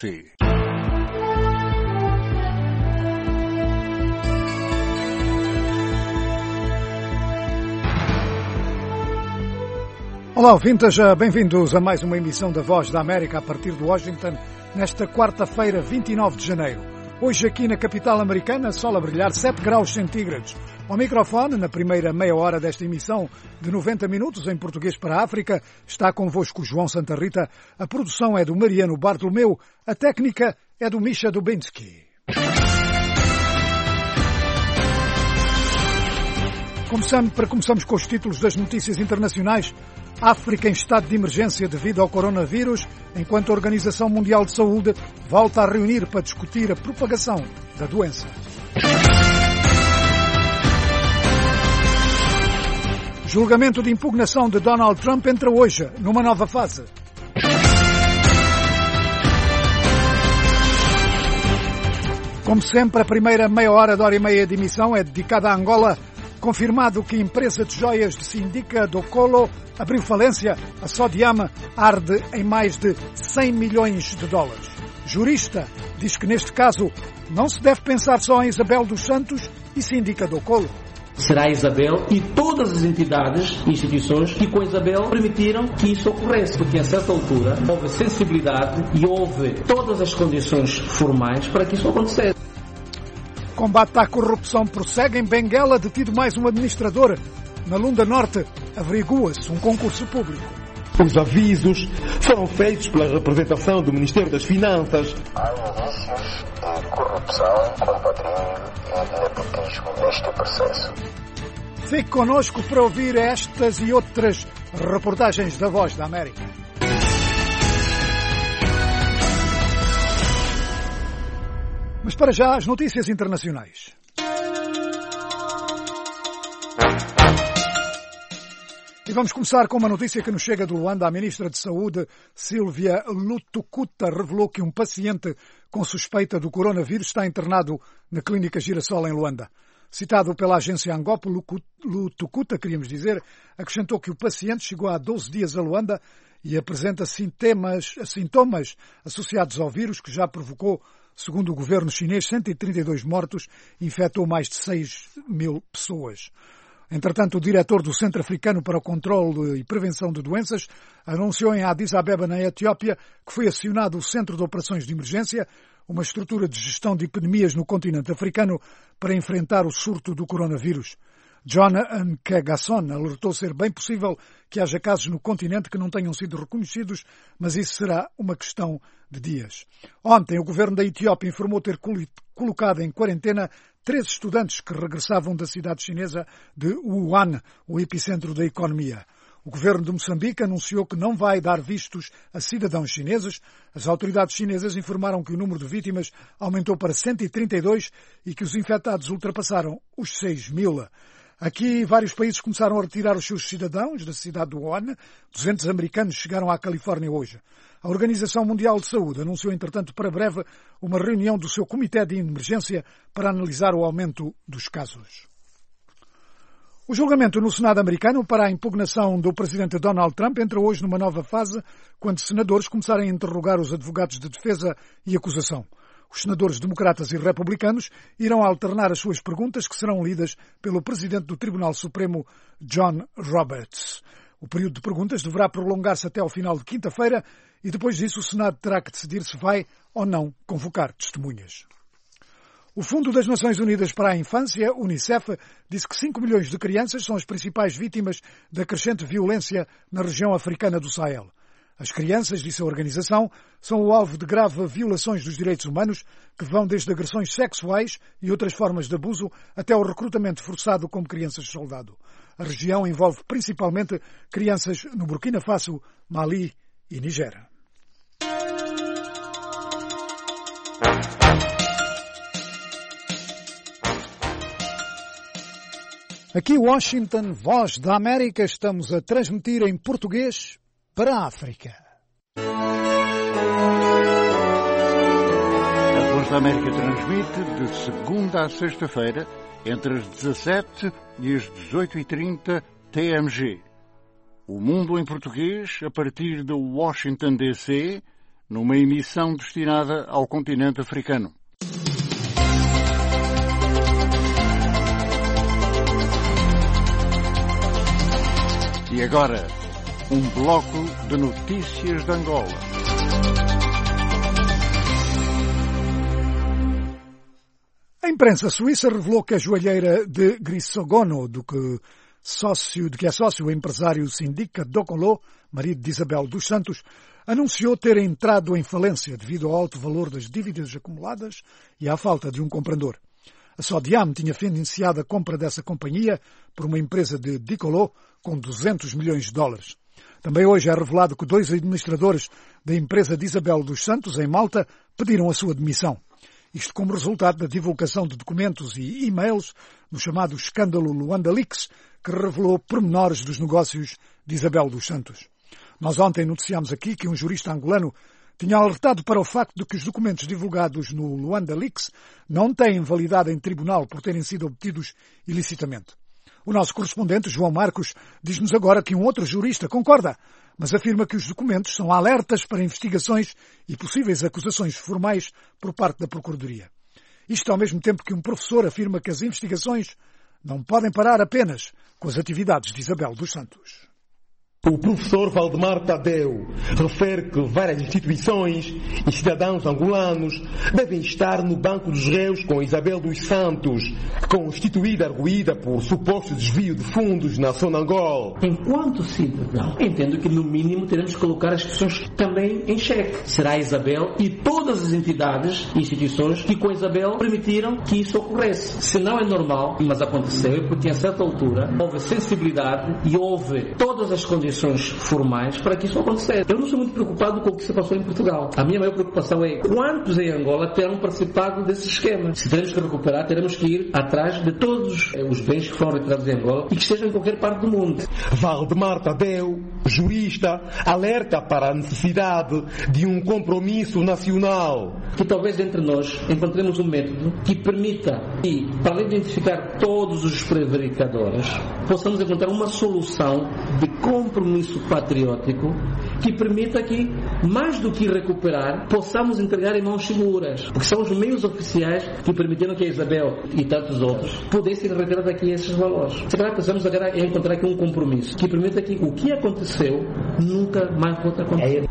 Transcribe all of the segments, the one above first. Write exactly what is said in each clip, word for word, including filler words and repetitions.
Sim. Olá, ouvintes, bem-vindos a mais uma emissão da Voz da América a partir de Washington, nesta quarta-feira, vinte e nove de janeiro. Hoje aqui na capital americana, sol a brilhar, sete graus centígrados. Ao microfone, na primeira meia hora desta emissão de noventa minutos em português para a África, está convosco João Santa Rita, a produção é do Mariano Bartolomeu, a técnica é do Misha Dubinsky. Começamos, para começarmos com os títulos das notícias internacionais. África em estado de emergência devido ao coronavírus, enquanto a Organização Mundial de Saúde volta a reunir para discutir a propagação da doença. Julgamento de impugnação de Donald Trump entra hoje numa nova fase. Como sempre, a primeira meia hora de hora e meia de emissão é dedicada à Angola. Confirmado que a empresa de joias de Sindica do Colo abriu falência, a Sodiama arde em mais de cem milhões de dólares. Jurista diz que neste caso não se deve pensar só em Isabel dos Santos e Sindica do Colo. Será Isabel e todas as entidades e instituições que com Isabel permitiram que isso ocorresse, porque a certa altura houve sensibilidade e houve todas as condições formais para que isso acontecesse. Combate à corrupção prossegue em Benguela, detido mais um administrador. Na Lunda Norte, averigua-se um concurso público. Os avisos foram feitos pela representação do Ministério das Finanças. Há indícios de corrupção com patrimônio e nepotismo neste processo. Fique connosco para ouvir estas e outras reportagens da Voz da América. Mas para já, as notícias internacionais. E vamos começar com uma notícia que nos chega de Luanda. A ministra de Saúde, Silvia Lutukuta, revelou que um paciente com suspeita do coronavírus está internado na Clínica Girassol em Luanda. Citado pela agência Angopo, Lutukuta, queríamos dizer, acrescentou que o paciente chegou há doze dias a Luanda e apresenta sintomas, sintomas associados ao vírus que já provocou, segundo o governo chinês, cento e trinta e dois mortos e infectou mais de seis mil pessoas. Entretanto, o diretor do Centro Africano para o Controlo e Prevenção de Doenças anunciou em Addis Abeba, na Etiópia, que foi acionado o Centro de Operações de Emergência, uma estrutura de gestão de epidemias no continente africano, para enfrentar o surto do coronavírus. John Nkegasson alertou ser bem possível que haja casos no continente que não tenham sido reconhecidos, mas isso será uma questão de dias. Ontem, o governo da Etiópia informou ter colocado em quarentena três estudantes que regressavam da cidade chinesa de Wuhan, o epicentro da economia. O governo de Moçambique anunciou que não vai dar vistos a cidadãos chineses. As autoridades chinesas informaram que o número de vítimas aumentou para cento e trinta e dois e que os infectados ultrapassaram os seis mil. Aqui, vários países começaram a retirar os seus cidadãos da cidade de Wuhan. duzentos americanos chegaram à Califórnia hoje. A Organização Mundial de Saúde anunciou, entretanto, para breve, uma reunião do seu Comitê de Emergência para analisar o aumento dos casos. O julgamento no Senado americano para a impugnação do presidente Donald Trump entra hoje numa nova fase, quando senadores começarem a interrogar os advogados de defesa e acusação. Os senadores democratas e republicanos irão alternar as suas perguntas, que serão lidas pelo presidente do Tribunal Supremo, John Roberts. O período de perguntas deverá prolongar-se até ao final de quinta-feira e depois disso o Senado terá que decidir se vai ou não convocar testemunhas. O Fundo das Nações Unidas para a Infância, Unicef, disse que cinco milhões de crianças são as principais vítimas da crescente violência na região africana do Sahel. As crianças, disse a organização, são o alvo de graves violações dos direitos humanos que vão desde agressões sexuais e outras formas de abuso até o recrutamento forçado como crianças-soldado. A região envolve principalmente crianças no Burkina Faso, Mali e Nigéria. Aqui Washington, Voz da América, estamos a transmitir em português para a África. A Voz da América transmite de segunda a sexta-feira, entre as dezassete e as dezoito e trinta T M G. O Mundo em Português, a partir de Washington, D C, numa emissão destinada ao continente africano. E agora, um bloco de notícias de Angola. A imprensa suíça revelou que a joalheira de Grissogono, do que, sócio, de que é sócio o empresário Sindica Dokolo, marido de Isabel dos Santos, anunciou ter entrado em falência devido ao alto valor das dívidas acumuladas e à falta de um comprador. A Sodiam tinha financiado a compra dessa companhia por uma empresa de Dicolo com duzentos milhões de dólares. Também hoje é revelado que dois administradores da empresa de Isabel dos Santos, em Malta, pediram a sua demissão. Isto como resultado da divulgação de documentos e e-mails no chamado escândalo Luanda Leaks, que revelou pormenores dos negócios de Isabel dos Santos. Nós ontem noticiámos aqui que um jurista angolano tinha alertado para o facto de que os documentos divulgados no Luanda Leaks não têm validade em tribunal por terem sido obtidos ilicitamente. O nosso correspondente, João Marcos, diz-nos agora que um outro jurista concorda, mas afirma que os documentos são alertas para investigações e possíveis acusações formais por parte da Procuradoria. Isto ao mesmo tempo que um professor afirma que as investigações não podem parar apenas com as atividades de Isabel dos Santos. O professor Valdemar Tadeu refere que várias instituições e cidadãos angolanos devem estar no banco dos réus com Isabel dos Santos, constituída arguída por suposto desvio de fundos na Sonangol. Enquanto cidadão, entendo que no mínimo teremos que colocar as questões também em xeque. Será Isabel e todas as entidades e instituições que com Isabel permitiram que isso ocorresse. Se não é normal, mas aconteceu, porque a certa altura houve sensibilidade e houve todas as condições formais para que isso acontecesse. Eu não sou muito preocupado com o que se passou em Portugal. A minha maior preocupação é quantos em Angola terão participado desse esquema. Se teremos que recuperar, teremos que ir atrás de todos os bens que foram retirados em Angola e que estejam em qualquer parte do mundo. Valdemar Tadeu, jurista, alerta para a necessidade de um compromisso nacional. Que talvez entre nós encontremos um método que permita que, para além de identificar todos os prevaricadores, possamos encontrar uma solução de compromisso patriótico que permita que, mais do que recuperar, possamos entregar em mãos seguras, porque são os meios oficiais que permitiram que a Isabel e tantos outros pudessem retirar daqui esses valores. Se calhar precisamos agora encontrar aqui um compromisso que permita que o que aconteceu nunca mais volte a acontecer.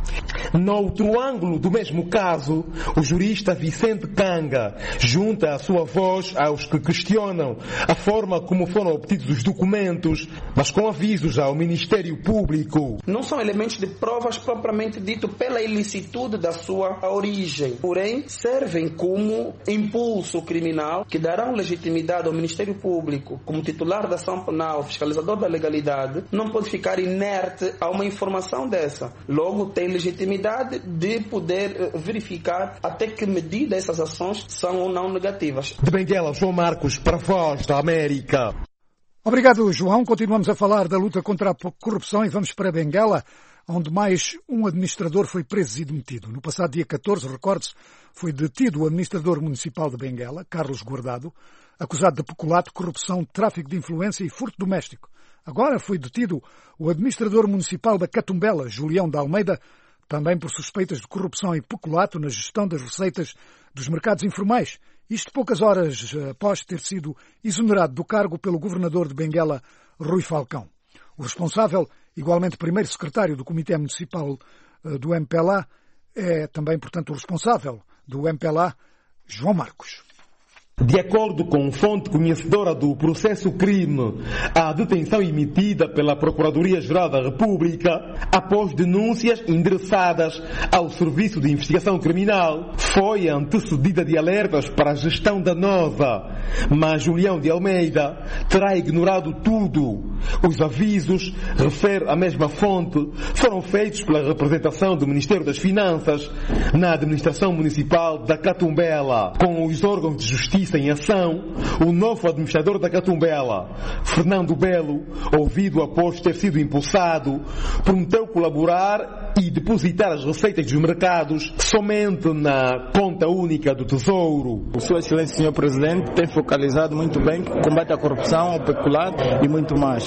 Noutro ângulo do mesmo caso, o jurista Vicente Kanga junta a sua voz aos que questionam a forma como foram obtidos os documentos, mas com avisos ao Ministério Público. Não são elementos de provas propriamente dito pela ilicitude da sua origem, porém servem como impulso criminal que darão legitimidade ao Ministério Público como titular da ação penal, fiscalizador da legalidade, não pode ficar inerte a uma informação dessa. Logo tem legitimidade de poder verificar até que medida essas ações são ou não negativas. De Benguela, João Marcos, para a Voz da América. Obrigado, João. Continuamos a falar da luta contra a corrupção e vamos para Benguela, onde mais um administrador foi preso e demitido. No passado dia catorze, recorde-se, foi detido o administrador municipal de Benguela, Carlos Guardado, acusado de peculato, corrupção, tráfico de influência e furto doméstico. Agora foi detido o administrador municipal da Catumbela, Julião de Almeida, também por suspeitas de corrupção e peculato na gestão das receitas dos mercados informais. Isto poucas horas após ter sido exonerado do cargo pelo governador de Benguela, Rui Falcão. O responsável, igualmente primeiro secretário do Comitê Municipal do M P L A, é também, portanto, o responsável do M P L A, João Marcos. De acordo com fonte conhecedora do processo crime, a detenção emitida pela Procuradoria-Geral da República, após denúncias endereçadas ao Serviço de Investigação Criminal, foi antecedida de alertas para a gestão danosa. Mas Julião de Almeida terá ignorado tudo. Os avisos, refere a mesma fonte, foram feitos pela representação do Ministério das Finanças na administração municipal da Catumbela, com os órgãos de justiça em ação. O novo administrador da Catumbela, Fernando Belo, ouvido após ter sido impulsado, prometeu colaborar e depositar as receitas dos mercados somente na conta única do Tesouro. O Sua Excelência, senhor Presidente, tem focalizado muito bem o combate à corrupção, ao peculato e muito mais.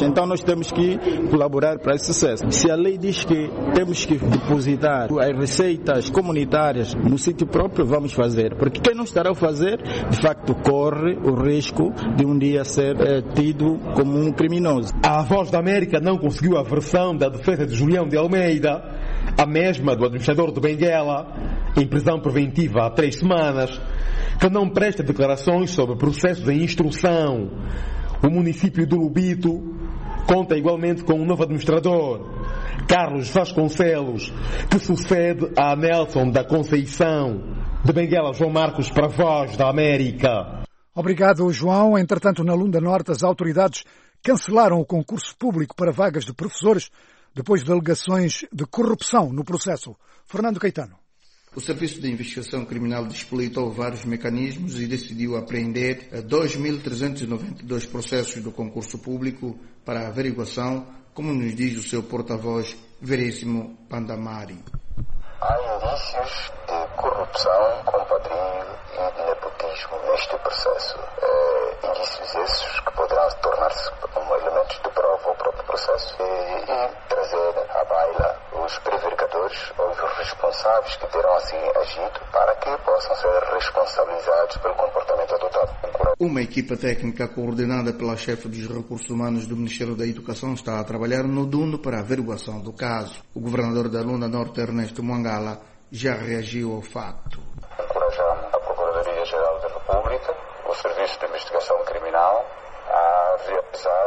Então nós temos que colaborar para esse sucesso. Se a lei diz que temos que depositar as receitas comunitárias no sítio próprio, vamos fazer. Porque quem não estará a fazer, de facto, corre o risco de um dia ser é, tido como um criminoso. A Voz da América não conseguiu a versão da defesa de Julião de Almeida, a mesma do administrador de Benguela, em prisão preventiva há três semanas, que não presta declarações sobre processos em instrução. O município do Lubito conta igualmente com um novo administrador, Carlos Vasconcelos, que sucede a Nelson da Conceição. De Benguela, João Marcos para a Voz da América. Obrigado, João. Entretanto, na Lunda Norte, as autoridades cancelaram o concurso público para vagas de professores depois de alegações de corrupção no processo. Fernando Caetano. O Serviço de Investigação Criminal despleitou vários mecanismos e decidiu apreender dois mil trezentos e noventa e dois processos do concurso público para averiguação, como nos diz o seu porta-voz, Veríssimo Pandamari. Há indícios de corrupção, compadrio e de nepotismo neste processo. É, indícios esses que poderão tornar-se como elementos de prova ao próprio processo e, e trazer à baila os prevaricadores ou os responsáveis que terão assim agido para que possam ser responsabilizados pelo comportamento adotado. Uma equipa técnica coordenada pela chefe dos recursos humanos do Ministério da Educação está a trabalhar no D U N para a averiguação do caso. O governador da Lunda Norte, Ernesto Mwangala, já reagiu ao facto. Encorajamos a Procuradoria-Geral da República, o Serviço de Investigação Criminal, a realizar,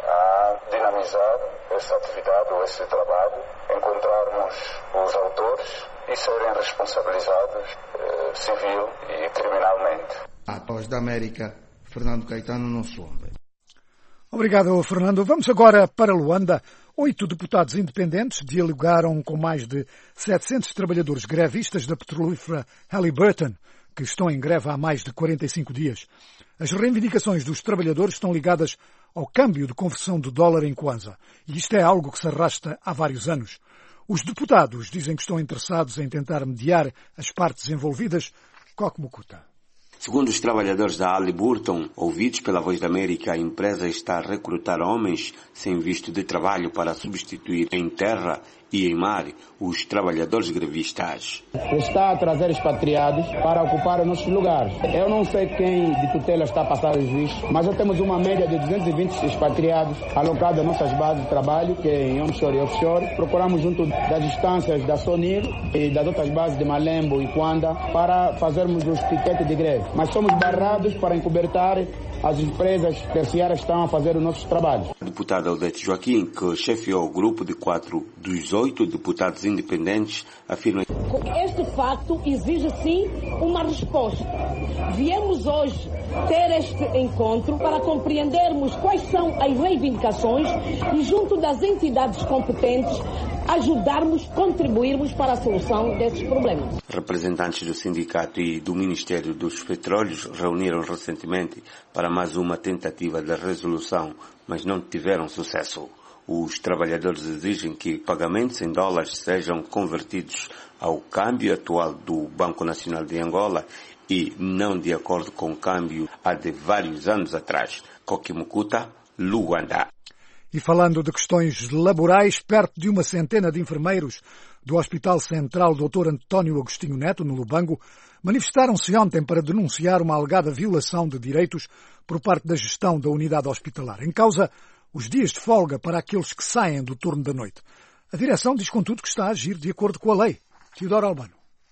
a dinamizar essa atividade ou esse trabalho, encontrarmos os autores e serem responsabilizados eh, civil e criminalmente. A Voz da América, Fernando Caetano, no Suombe. Obrigado, Fernando. Vamos agora para Luanda. Oito deputados independentes dialogaram com mais de setecentos trabalhadores grevistas da petrolífera Halliburton, que estão em greve há mais de quarenta e cinco dias. As reivindicações dos trabalhadores estão ligadas ao câmbio de conversão do dólar em kwanza, e isto é algo que se arrasta há vários anos. Os deputados dizem que estão interessados em tentar mediar as partes envolvidas. Coque Mukuta. Segundo os trabalhadores da Halliburton, ouvidos pela Voz da América, a empresa está a recrutar homens sem visto de trabalho para substituir em terra e em mar os trabalhadores grevistas. Está a trazer expatriados para ocupar os nossos lugares. Eu não sei quem de tutela está a passar o juiz, mas nós temos uma média de duzentos e vinte expatriados alocados às nossas bases de trabalho, que é em onshore e offshore. Procuramos junto das instâncias da SONIR e das outras bases de Malembo e Kwanda para fazermos os piquetes de greve. Mas somos barrados para encobertar as empresas terciárias que estão a fazer os nossos trabalhos. O deputado Odete Joaquim, que chefiou o grupo de quatro dos oito deputados independentes, afirma que este facto exige sim uma resposta. Viemos hoje ter este encontro para compreendermos quais são as reivindicações e, junto das entidades competentes, ajudarmos, contribuirmos para a solução desses problemas. Representantes do sindicato e do Ministério dos Petróleos reuniram recentemente para mais uma tentativa de resolução, mas não tiveram sucesso. Os trabalhadores exigem que pagamentos em dólares sejam convertidos ao câmbio atual do Banco Nacional de Angola e não de acordo com o câmbio há de vários anos atrás. Coque Mukuta, Luanda. E falando de questões laborais, perto de uma centena de enfermeiros do Hospital Central doutor António Agostinho Neto, no Lubango, manifestaram-se ontem para denunciar uma alegada violação de direitos por parte da gestão da unidade hospitalar. Em causa, os dias de folga para aqueles que saem do turno da noite. A direção diz, contudo, que está a agir de acordo com a lei. Teodoro Albano.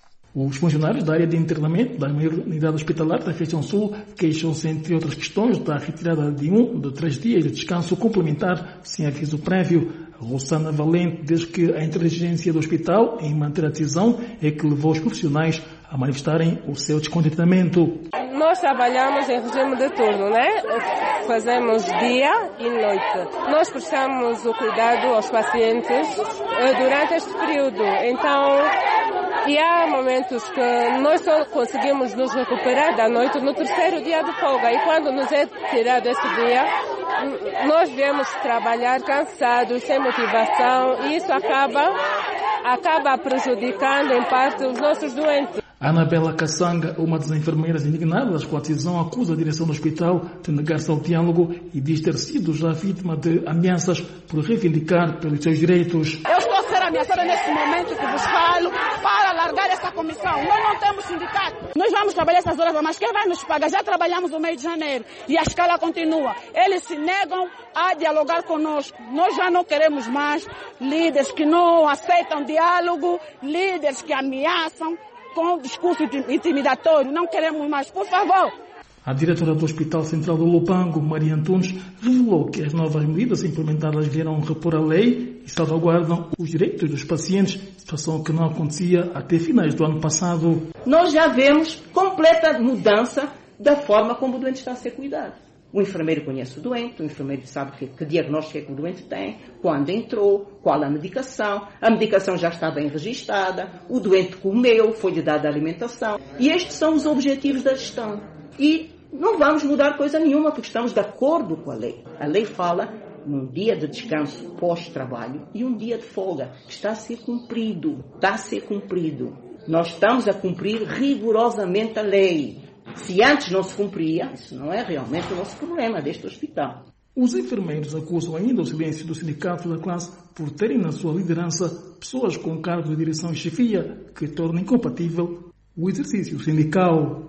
Os funcionários da área de internamento da unidade hospitalar da região sul queixam-se, entre outras questões, da retirada de um de três dias de descanso complementar sem aviso prévio. Rosana Valente diz que a inteligência do hospital em manter a decisão é que levou os profissionais a manifestarem o seu descontentamento. Nós trabalhamos em regime de turno, né? Fazemos dia e noite. Nós prestamos o cuidado aos pacientes durante este período. Então, e há momentos que nós só conseguimos nos recuperar da noite no terceiro dia de folga. E quando nos é tirado esse dia, nós viemos trabalhar cansados, sem motivação, e isso acaba, acaba prejudicando, em parte, os nossos doentes. A Anabela Kassanga, uma das enfermeiras indignadas com a decisão, acusa a direção do hospital de negar-se ao diálogo e diz ter sido já vítima de ameaças por reivindicar pelos seus direitos. Eu estou a ser ameaçada nesse momento que vos falo para largar essa comissão. Nós não temos sindicato. Nós vamos trabalhar essas horas, mas quem vai nos pagar? Já trabalhamos no mês de janeiro e a escala continua. Eles se negam a dialogar conosco. Nós já não queremos mais líderes que não aceitam diálogo, líderes que ameaçam com discurso intimidatório. Não queremos mais, por favor. A diretora do Hospital Central do Lupango, Maria Antunes, revelou que as novas medidas implementadas vieram repor a lei e salvaguardam os direitos dos pacientes, situação que não acontecia até finais do ano passado. Nós já vemos completa mudança da forma como o doente está a ser cuidado. O enfermeiro conhece o doente, o enfermeiro sabe que, que diagnóstico é que o doente tem, quando entrou, qual a medicação, a medicação já está bem registada, o doente comeu, foi-lhe dada a alimentação. E estes são os objetivos da gestão. E não vamos mudar coisa nenhuma, porque estamos de acordo com a lei. A lei fala num dia de descanso pós-trabalho e um dia de folga, que está a ser cumprido, está a ser cumprido. Nós estamos a cumprir rigorosamente a lei. Se antes não se cumpria, isso não é realmente o nosso problema deste hospital. Os enfermeiros acusam ainda o silêncio do sindicato da classe por terem na sua liderança pessoas com cargos de direção e chefia que tornam incompatível o exercício sindical.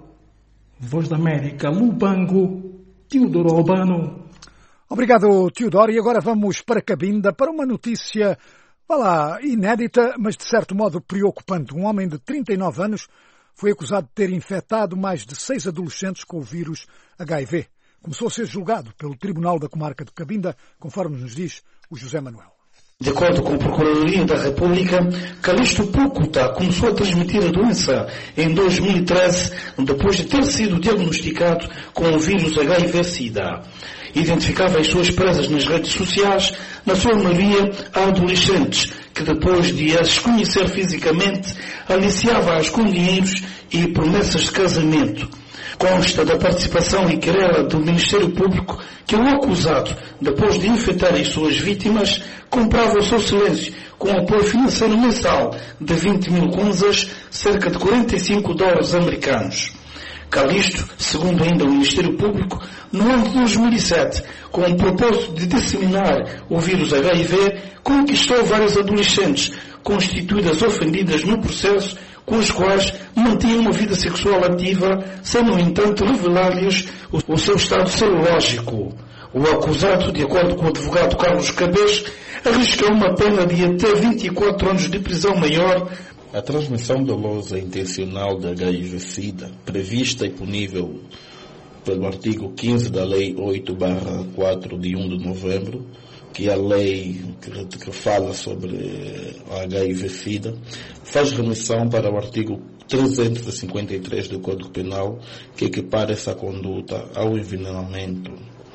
Voz da América, Lupango, Teodoro Albano. Obrigado, Teodoro. E agora vamos para Cabinda para uma notícia, vá lá, inédita, mas de certo modo preocupante. Um homem de trinta e nove anos foi acusado de ter infectado mais de seis adolescentes com o vírus H I V. Começou a ser julgado pelo Tribunal da Comarca de Cabinda, conforme nos diz o José Manuel. De acordo com a Procuradoria da República, Calixto Pucuta começou a transmitir a doença em dois mil e treze, depois de ter sido diagnosticado com o vírus H I V SIDA. Identificava as suas presas nas redes sociais, na sua maioria adolescentes, que depois de as conhecer fisicamente, aliciava-as com dinheiros e promessas de casamento. Consta da participação e querela do Ministério Público que o acusado, depois de infectar as suas vítimas, comprava o seu silêncio com apoio financeiro mensal de vinte mil kwanzas, cerca de quarenta e cinco dólares americanos. Calixto, segundo ainda o Ministério Público, no ano de dois mil e sete, com o propósito de disseminar o vírus H I V, conquistou várias adolescentes, constituídas ofendidas no processo, com os quais mantinham uma vida sexual ativa, sem, no entanto, revelar-lhes o, o seu estado serológico. O acusado, de acordo com o advogado Carlos Cabez, arrisca uma pena de até vinte e quatro anos de prisão maior. A transmissão dolosa intencional de H I V SIDA, prevista e punível pelo artigo quinze da Lei oito barra quatro de um de novembro, que é a lei que, que fala sobre a H I V SIDA, faz remissão para o artigo trezentos e cinquenta e três do Código Penal, que equipara essa conduta ao envenenamento.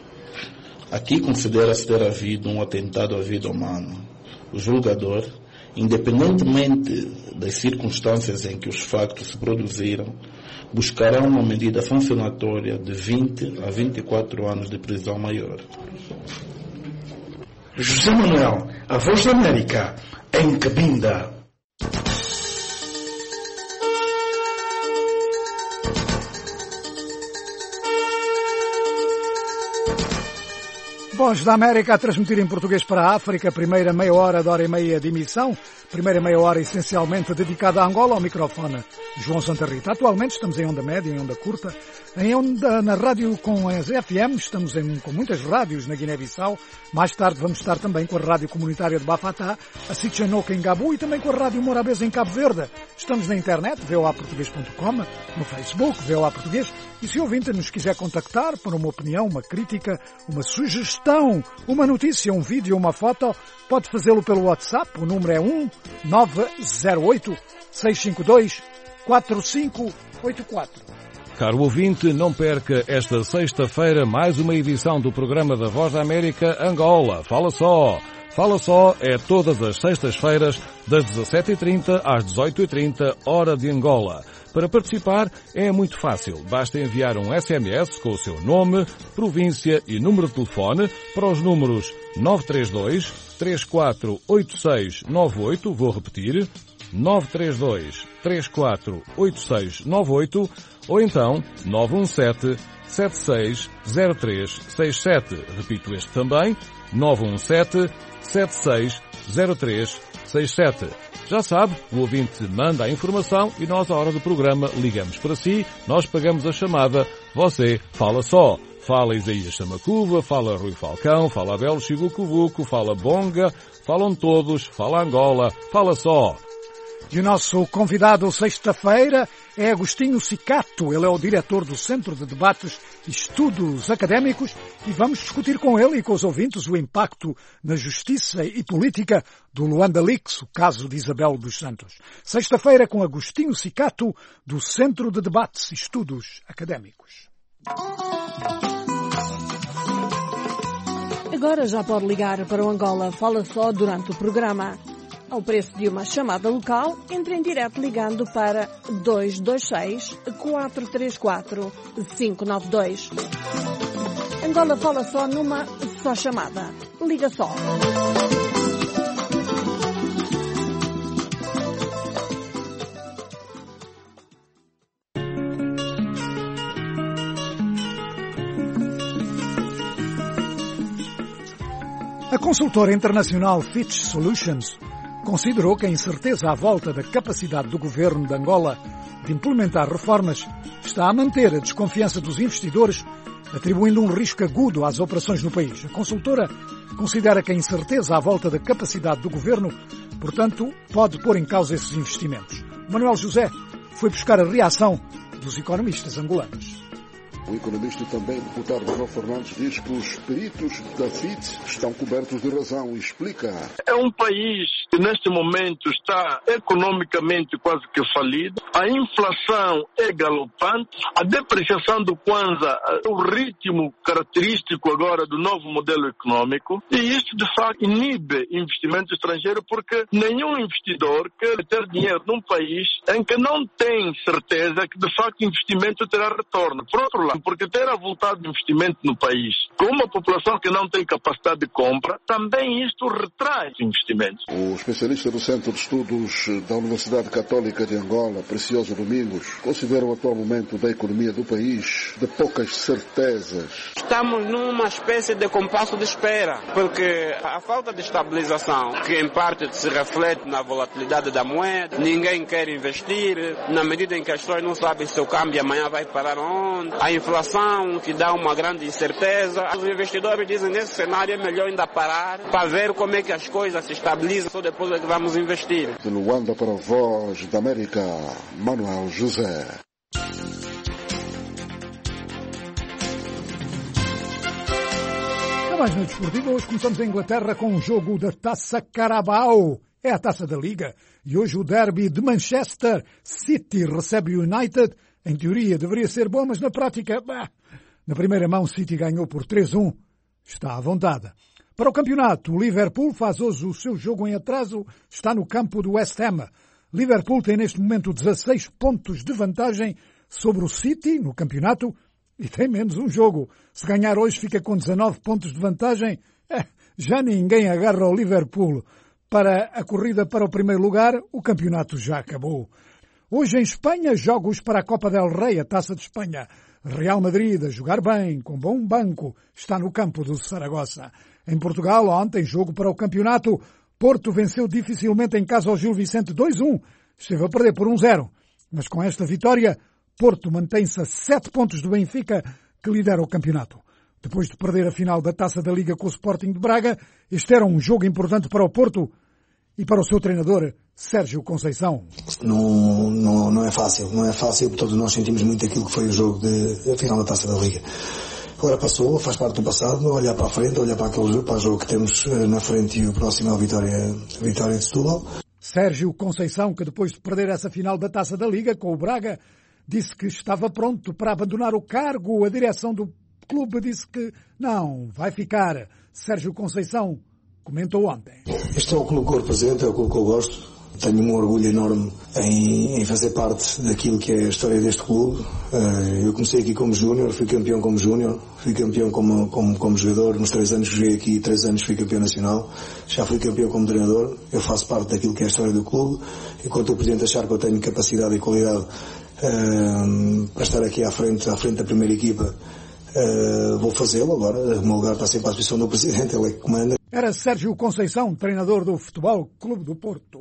Aqui considera-se ter havido um atentado à vida humana. O julgador, independentemente das circunstâncias em que os factos se produziram, buscará uma medida sancionatória de vinte a vinte e quatro anos de prisão maior. José Manuel, a Voz da América, em Cabinda. Voz da América a transmitir em português para a África, primeira meia hora de hora e meia de emissão, primeira meia hora essencialmente dedicada a Angola, ao microfone João Santa Rita. Atualmente estamos em onda média, em onda curta, em onda na rádio com as F M, estamos em, com muitas rádios na Guiné-Bissau, mais tarde vamos estar também com a rádio comunitária de Bafatá, a Sitchanoka em Gabu e também com a rádio Morabeza em Cabo Verde. Estamos na internet, v o a português ponto com, no Facebook, V O A Português, e se o ouvinte nos quiser contactar para uma opinião, uma crítica, uma sugestão, uma notícia, um vídeo, uma foto, pode fazê-lo pelo WhatsApp. O número é um nove zero oito, seis cinco dois, quatro cinco oito quatro. Caro ouvinte, não perca esta sexta-feira mais uma edição do programa da Voz da América Angola. Fala só! Fala só é todas as sextas-feiras, das dezassete e trinta às dezoito e trinta, hora de Angola. Para participar é muito fácil. Basta enviar um S M S com o seu nome, província e número de telefone para os números nove três dois, três quatro oito seis nove oito, vou repetir, nove três dois, três quatro oito seis nove oito ou então nove um sete, sete seis zero três seis sete. Repito este também, nove um sete, sete seis zero três seis sete. Já sabe, o ouvinte manda a informação e nós, à hora do programa, ligamos para si, nós pagamos a chamada, você fala só. Fala Isaías Chamacuva, fala Rui Falcão, fala Abel Chivucovuco, fala Bonga, falam todos, fala Angola, fala só. E o nosso convidado sexta-feira é Agostinho Cicato. Ele é o diretor do Centro de Debates e Estudos Académicos e vamos discutir com ele e com os ouvintes o impacto na justiça e política do Luanda Leaks, o caso de Isabel dos Santos. Sexta-feira com Agostinho Cicato, do Centro de Debates e Estudos Académicos. Agora já pode ligar para o Angola Fala Só durante o programa. Ao preço de uma chamada local, entre em direto ligando para dois dois seis, quatro três quatro, cinco nove dois. Angola Fala Só numa só chamada. Liga só. A consultora internacional Fitch Solutions considerou que a incerteza à volta da capacidade do governo de Angola de implementar reformas está a manter a desconfiança dos investidores, atribuindo um risco agudo às operações no país. A consultora considera que a incerteza à volta da capacidade do governo, portanto, pode pôr em causa esses investimentos. Manuel José foi buscar a reação dos economistas angolanos. O economista e também deputado Manuel Fernandes diz que os peritos da Fitch estão cobertos de razão e explica. É um país que neste momento está economicamente quase que falido, a inflação é galopante, a depreciação do Kwanza é o ritmo característico agora do novo modelo econômico e isso de facto inibe investimento estrangeiro porque nenhum investidor quer ter dinheiro num país em que não tem certeza que de facto o investimento terá retorno. Por outro lado, porque ter avultado de investimento no país com uma população que não tem capacidade de compra, também isto retrai investimentos. O especialista do Centro de Estudos da Universidade Católica de Angola, Precioso Domingos, considera o atual momento da economia do país de poucas certezas. Estamos numa espécie de compasso de espera, porque a falta de estabilização, que em parte se reflete na volatilidade da moeda, ninguém quer investir, na medida em que as pessoas não sabem se o câmbio amanhã vai parar onde, a inflação que dá uma grande incerteza. Os investidores dizem que nesse cenário é melhor ainda parar para ver como é que as coisas se estabilizam, só depois é que vamos investir. De Luanda para a Voz da América, Manuel José. A mais no desportivo, hoje começamos em Inglaterra com um jogo da Taça Carabao. É a Taça da Liga. E hoje o derby de Manchester City recebe o United. Em teoria deveria ser bom, mas na prática, bah, na primeira mão City ganhou por três a um. Está à vontade. Para o campeonato, o Liverpool faz hoje o seu jogo em atraso, está no campo do West Ham. Liverpool tem neste momento dezasseis pontos de vantagem sobre o City no campeonato e tem menos um jogo. Se ganhar hoje fica com dezanove pontos de vantagem. É, já ninguém agarra o Liverpool. Para a corrida para o primeiro lugar, o campeonato já acabou. Hoje em Espanha, jogos para a Copa del Rei, a Taça de Espanha. Real Madrid a jogar bem, com bom banco, está no campo do Saragossa. Em Portugal, ontem, jogo para o campeonato. Porto venceu dificilmente em casa ao Gil Vicente dois a um. Esteve a perder por um a zero. Mas com esta vitória, Porto mantém-se a sete pontos do Benfica, que lidera o campeonato. Depois de perder a final da Taça da Liga com o Sporting de Braga, este era um jogo importante para o Porto e para o seu treinador, Sérgio Conceição. Não, não, não é fácil, não é fácil, todos nós sentimos muito aquilo que foi o jogo de, a final da Taça da Liga. Agora passou, faz parte do passado, olhar para a frente, olhar para aquele jogo, para o jogo que temos na frente e o próximo é a vitória, a vitória de Setúbal. Sérgio Conceição, que depois de perder essa final da Taça da Liga com o Braga, disse que estava pronto para abandonar o cargo. A direção do clube disse que não, vai ficar. Sérgio Conceição comentou ontem. Este é o clube que eu represento, é o clube que eu gosto. Tenho um orgulho enorme em, em fazer parte daquilo que é a história deste clube. Eu comecei aqui como júnior, fui campeão como júnior, fui campeão como, como, como jogador. Nos três anos que joguei aqui, três anos fui campeão nacional. Já fui campeão como treinador. Eu faço parte daquilo que é a história do clube. Enquanto o Presidente achar que eu tenho capacidade e qualidade uh, para estar aqui à frente, à frente da primeira equipa, uh, vou fazê-lo. Agora, o meu lugar está sempre à disposição do Presidente, ele é que comanda. Era Sérgio Conceição, treinador do Futebol Clube do Porto.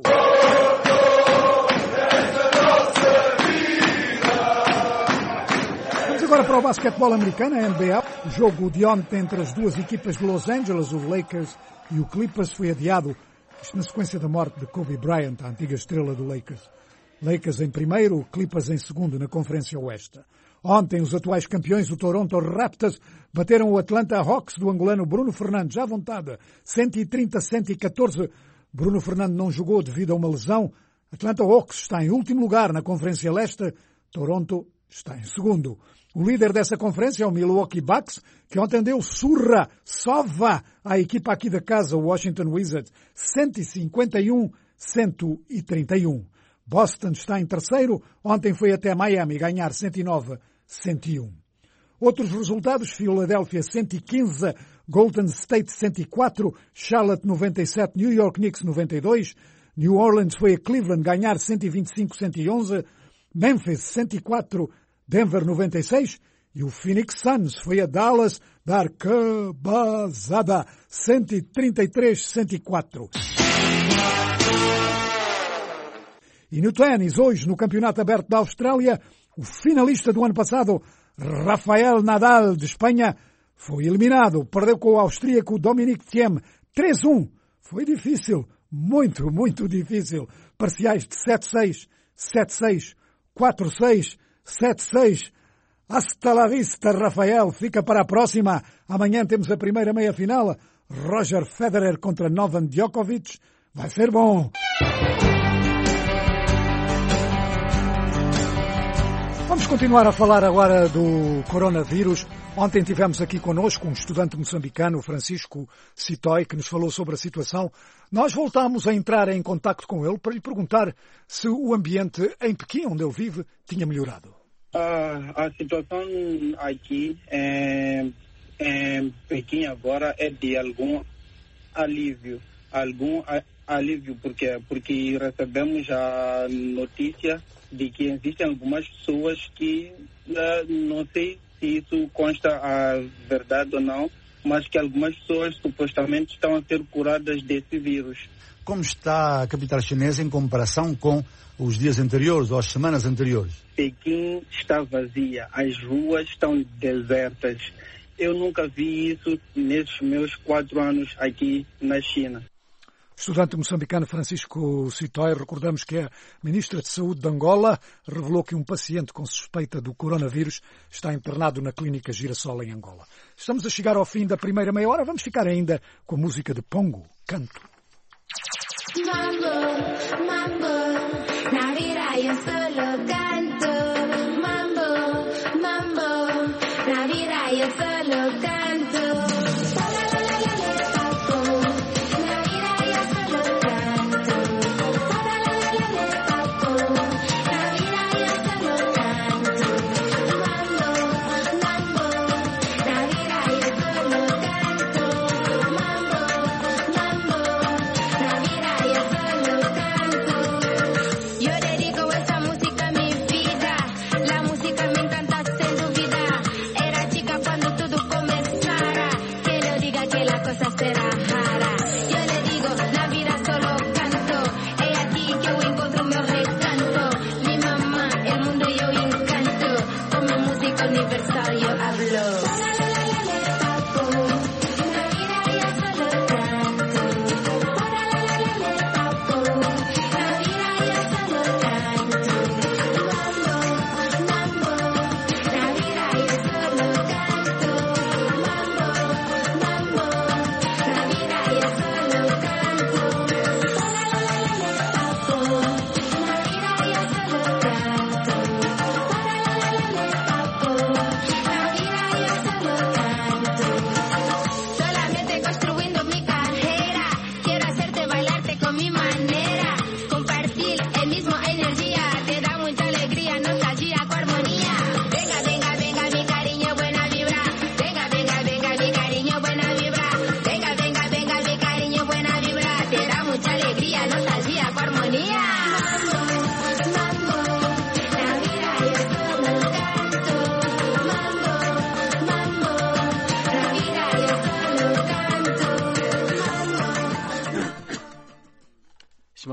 Vamos agora para o basquetebol americano, a N B A. O jogo de ontem entre as duas equipas de Los Angeles, os Lakers e o Clippers, foi adiado, isto na sequência da morte de Kobe Bryant, a antiga estrela do Lakers. Lakers em primeiro, Clippers em segundo na Conferência Oeste. Ontem, os atuais campeões, o Toronto Raptors, bateram o Atlanta Hawks do angolano Bruno Fernandes, à vontade, cento e trinta a cento e catorze. Bruno Fernandes não jogou devido a uma lesão. Atlanta Hawks está em último lugar na Conferência Leste. Toronto está em segundo. O líder dessa conferência é o Milwaukee Bucks, que ontem deu surra, sova, à equipa aqui da casa, o Washington Wizards, cento e cinquenta e um a cento e trinta e um. Boston está em terceiro. Ontem foi até Miami ganhar cento e nove a cento e um. Outros resultados: Philadelphia cento e quinze, Golden State cento e quatro, Charlotte noventa e sete, New York Knicks noventa e dois, New Orleans foi a Cleveland ganhar cento e vinte e cinco a cento e onze, Memphis cento e quatro, Denver noventa e seis e o Phoenix Suns foi a Dallas dar cabazada cento e trinta e três a cento e quatro. E no ténis, hoje, no Campeonato Aberto da Austrália, o finalista do ano passado, Rafael Nadal, de Espanha, foi eliminado. Perdeu com o austríaco Dominic Thiem três a um. Foi difícil, muito, muito difícil. Parciais de sete a seis, sete a seis, quatro a seis, sete a seis. Hasta la vista, Rafael. Fica para a próxima. Amanhã temos a primeira meia-final. Roger Federer contra Novak Djokovic. Vai ser bom. Vamos continuar a falar agora do coronavírus. Ontem tivemos aqui connosco um estudante moçambicano, Francisco Citói, que nos falou sobre a situação. Nós voltámos a entrar em contacto com ele para lhe perguntar se o ambiente em Pequim, onde ele vive, tinha melhorado. Uh, a situação aqui em, em Pequim agora é de algum alívio. Algum a, alívio, porque, porque recebemos a notícia de que existem algumas pessoas que, uh, não sei se isso consta a verdade ou não, mas que algumas pessoas supostamente estão a ser curadas desse vírus. Como está a capital chinesa em comparação com os dias anteriores ou as semanas anteriores? Pequim está vazia, as ruas estão desertas. Eu nunca vi isso nesses meus quatro anos aqui na China. Estudante moçambicano Francisco Citói, recordamos que a Ministra de Saúde de Angola revelou que um paciente com suspeita do coronavírus está internado na Clínica Girassol em Angola. Estamos a chegar ao fim da primeira meia hora, vamos ficar ainda com a música de Pongo, Canto. Mambo, mambo, na vida yo solo canto. Mambo, mambo, na vida yo solo canto.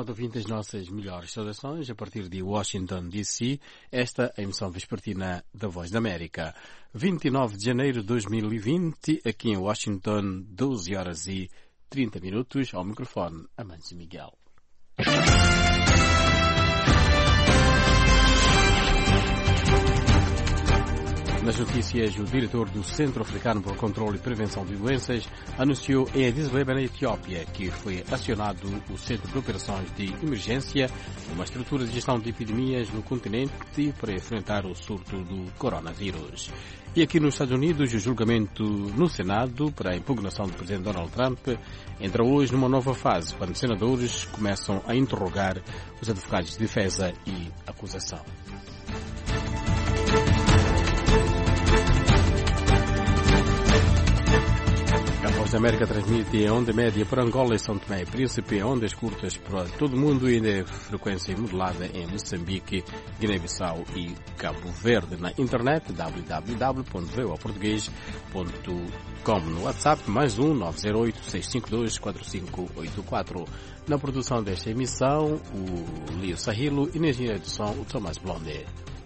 Prezado ouvinte, as nossas melhores saudações a partir de Washington, D C, esta é a emissão vespertina da Voz da América. vinte e nove de janeiro de dois mil e vinte, aqui em Washington, doze horas e trinta minutos, ao microfone, Amancio Miguel. Nas notícias, o diretor do Centro Africano para o Controle e Prevenção de Doenças anunciou em Addis Abeba, na Etiópia, que foi acionado o Centro de Operações de Emergência, uma estrutura de gestão de epidemias no continente para enfrentar o surto do coronavírus. E aqui nos Estados Unidos, o julgamento no Senado para a impugnação do presidente Donald Trump entra hoje numa nova fase, quando os senadores começam a interrogar os advogados de defesa e acusação. A Voz da América transmite em onda média para Angola e São Tomé e Príncipe, em ondas curtas para todo o mundo e ainda frequência modulada em Moçambique, Guiné-Bissau e Cabo Verde. Na internet, w w w ponto voa português ponto com. No WhatsApp, mais um nove zero oito, seis cinco dois, quatro cinco oito quatro. Na produção desta emissão, o Lio Sahilo e na edição, o Thomas Blonde.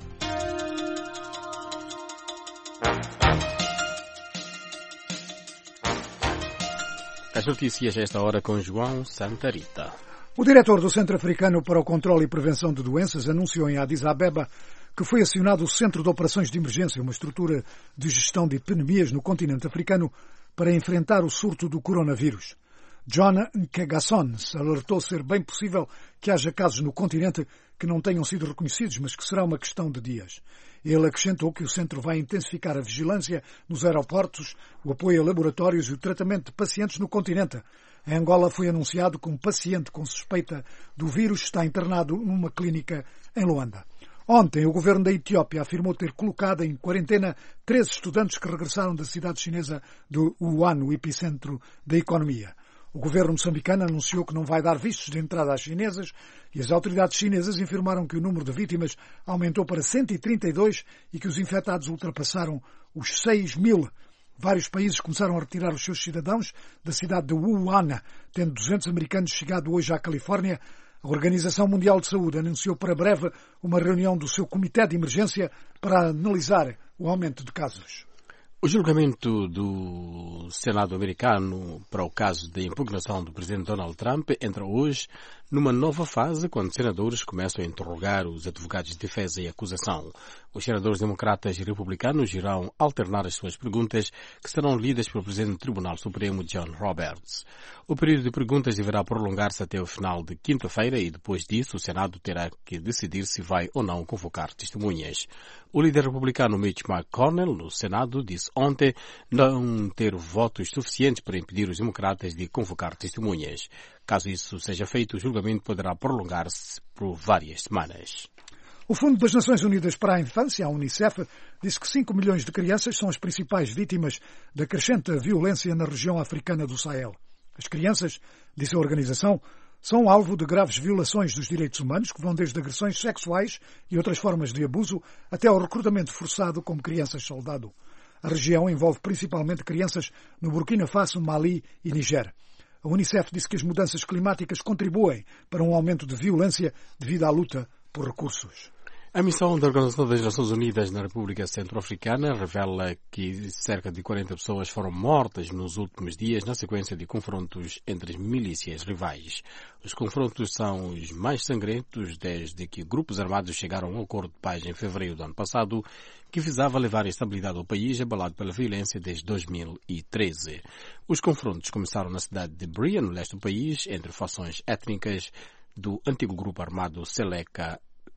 As notícias a esta hora com João Santa Rita. O diretor do Centro Africano para o Controle e Prevenção de Doenças anunciou em Addis Abeba que foi acionado o Centro de Operações de Emergência, uma estrutura de gestão de epidemias no continente africano, para enfrentar o surto do coronavírus. John Nkegasson alertou ser bem possível que haja casos no continente que não tenham sido reconhecidos, mas que será uma questão de dias. Ele acrescentou que o centro vai intensificar a vigilância nos aeroportos, o apoio a laboratórios e o tratamento de pacientes no continente. Em Angola foi anunciado que um paciente com suspeita do vírus está internado numa clínica em Luanda. Ontem, o governo da Etiópia afirmou ter colocado em quarentena treze estudantes que regressaram da cidade chinesa de Wuhan, o epicentro da economia. O governo moçambicano anunciou que não vai dar vistos de entrada às chinesas e as autoridades chinesas informaram que o número de vítimas aumentou para cento e trinta e dois e que os infectados ultrapassaram os seis mil. Vários países começaram a retirar os seus cidadãos da cidade de Wuhan, tendo duzentos americanos chegado hoje à Califórnia. A Organização Mundial de Saúde anunciou para breve uma reunião do seu Comitê de Emergência para analisar o aumento de casos. O julgamento do Senado americano para o caso da impugnação do presidente Donald Trump entra hoje numa nova fase, quando senadores começam a interrogar os advogados de defesa e acusação. Os senadores democratas e republicanos irão alternar as suas perguntas, que serão lidas pelo presidente do Tribunal Supremo, John Roberts. O período de perguntas deverá prolongar-se até o final de quinta-feira e depois disso o Senado terá que decidir se vai ou não convocar testemunhas. O líder republicano Mitch McConnell, no Senado, disse ontem não ter votos suficientes para impedir os democratas de convocar testemunhas. Caso isso seja feito, o julgamento poderá prolongar-se por várias semanas. O Fundo das Nações Unidas para a Infância, a Unicef, disse que cinco milhões de crianças são as principais vítimas da crescente violência na região africana do Sahel. As crianças, disse a organização, são alvo de graves violações dos direitos humanos, que vão desde agressões sexuais e outras formas de abuso até ao recrutamento forçado como crianças-soldado. A região envolve principalmente crianças no Burkina Faso, Mali e Níger. A Unicef disse que as mudanças climáticas contribuem para um aumento de violência devido à luta por recursos. A missão da Organização das Nações Unidas na República Centro-Africana revela que cerca de quarenta pessoas foram mortas nos últimos dias na sequência de confrontos entre as milícias rivais. Os confrontos são os mais sangrentos desde que grupos armados chegaram a um acordo de paz em fevereiro do ano passado, que visava levar a estabilidade ao país abalado pela violência desde dois mil e treze. Os confrontos começaram na cidade de Bria, no leste do país, entre fações étnicas do antigo grupo armado Seleka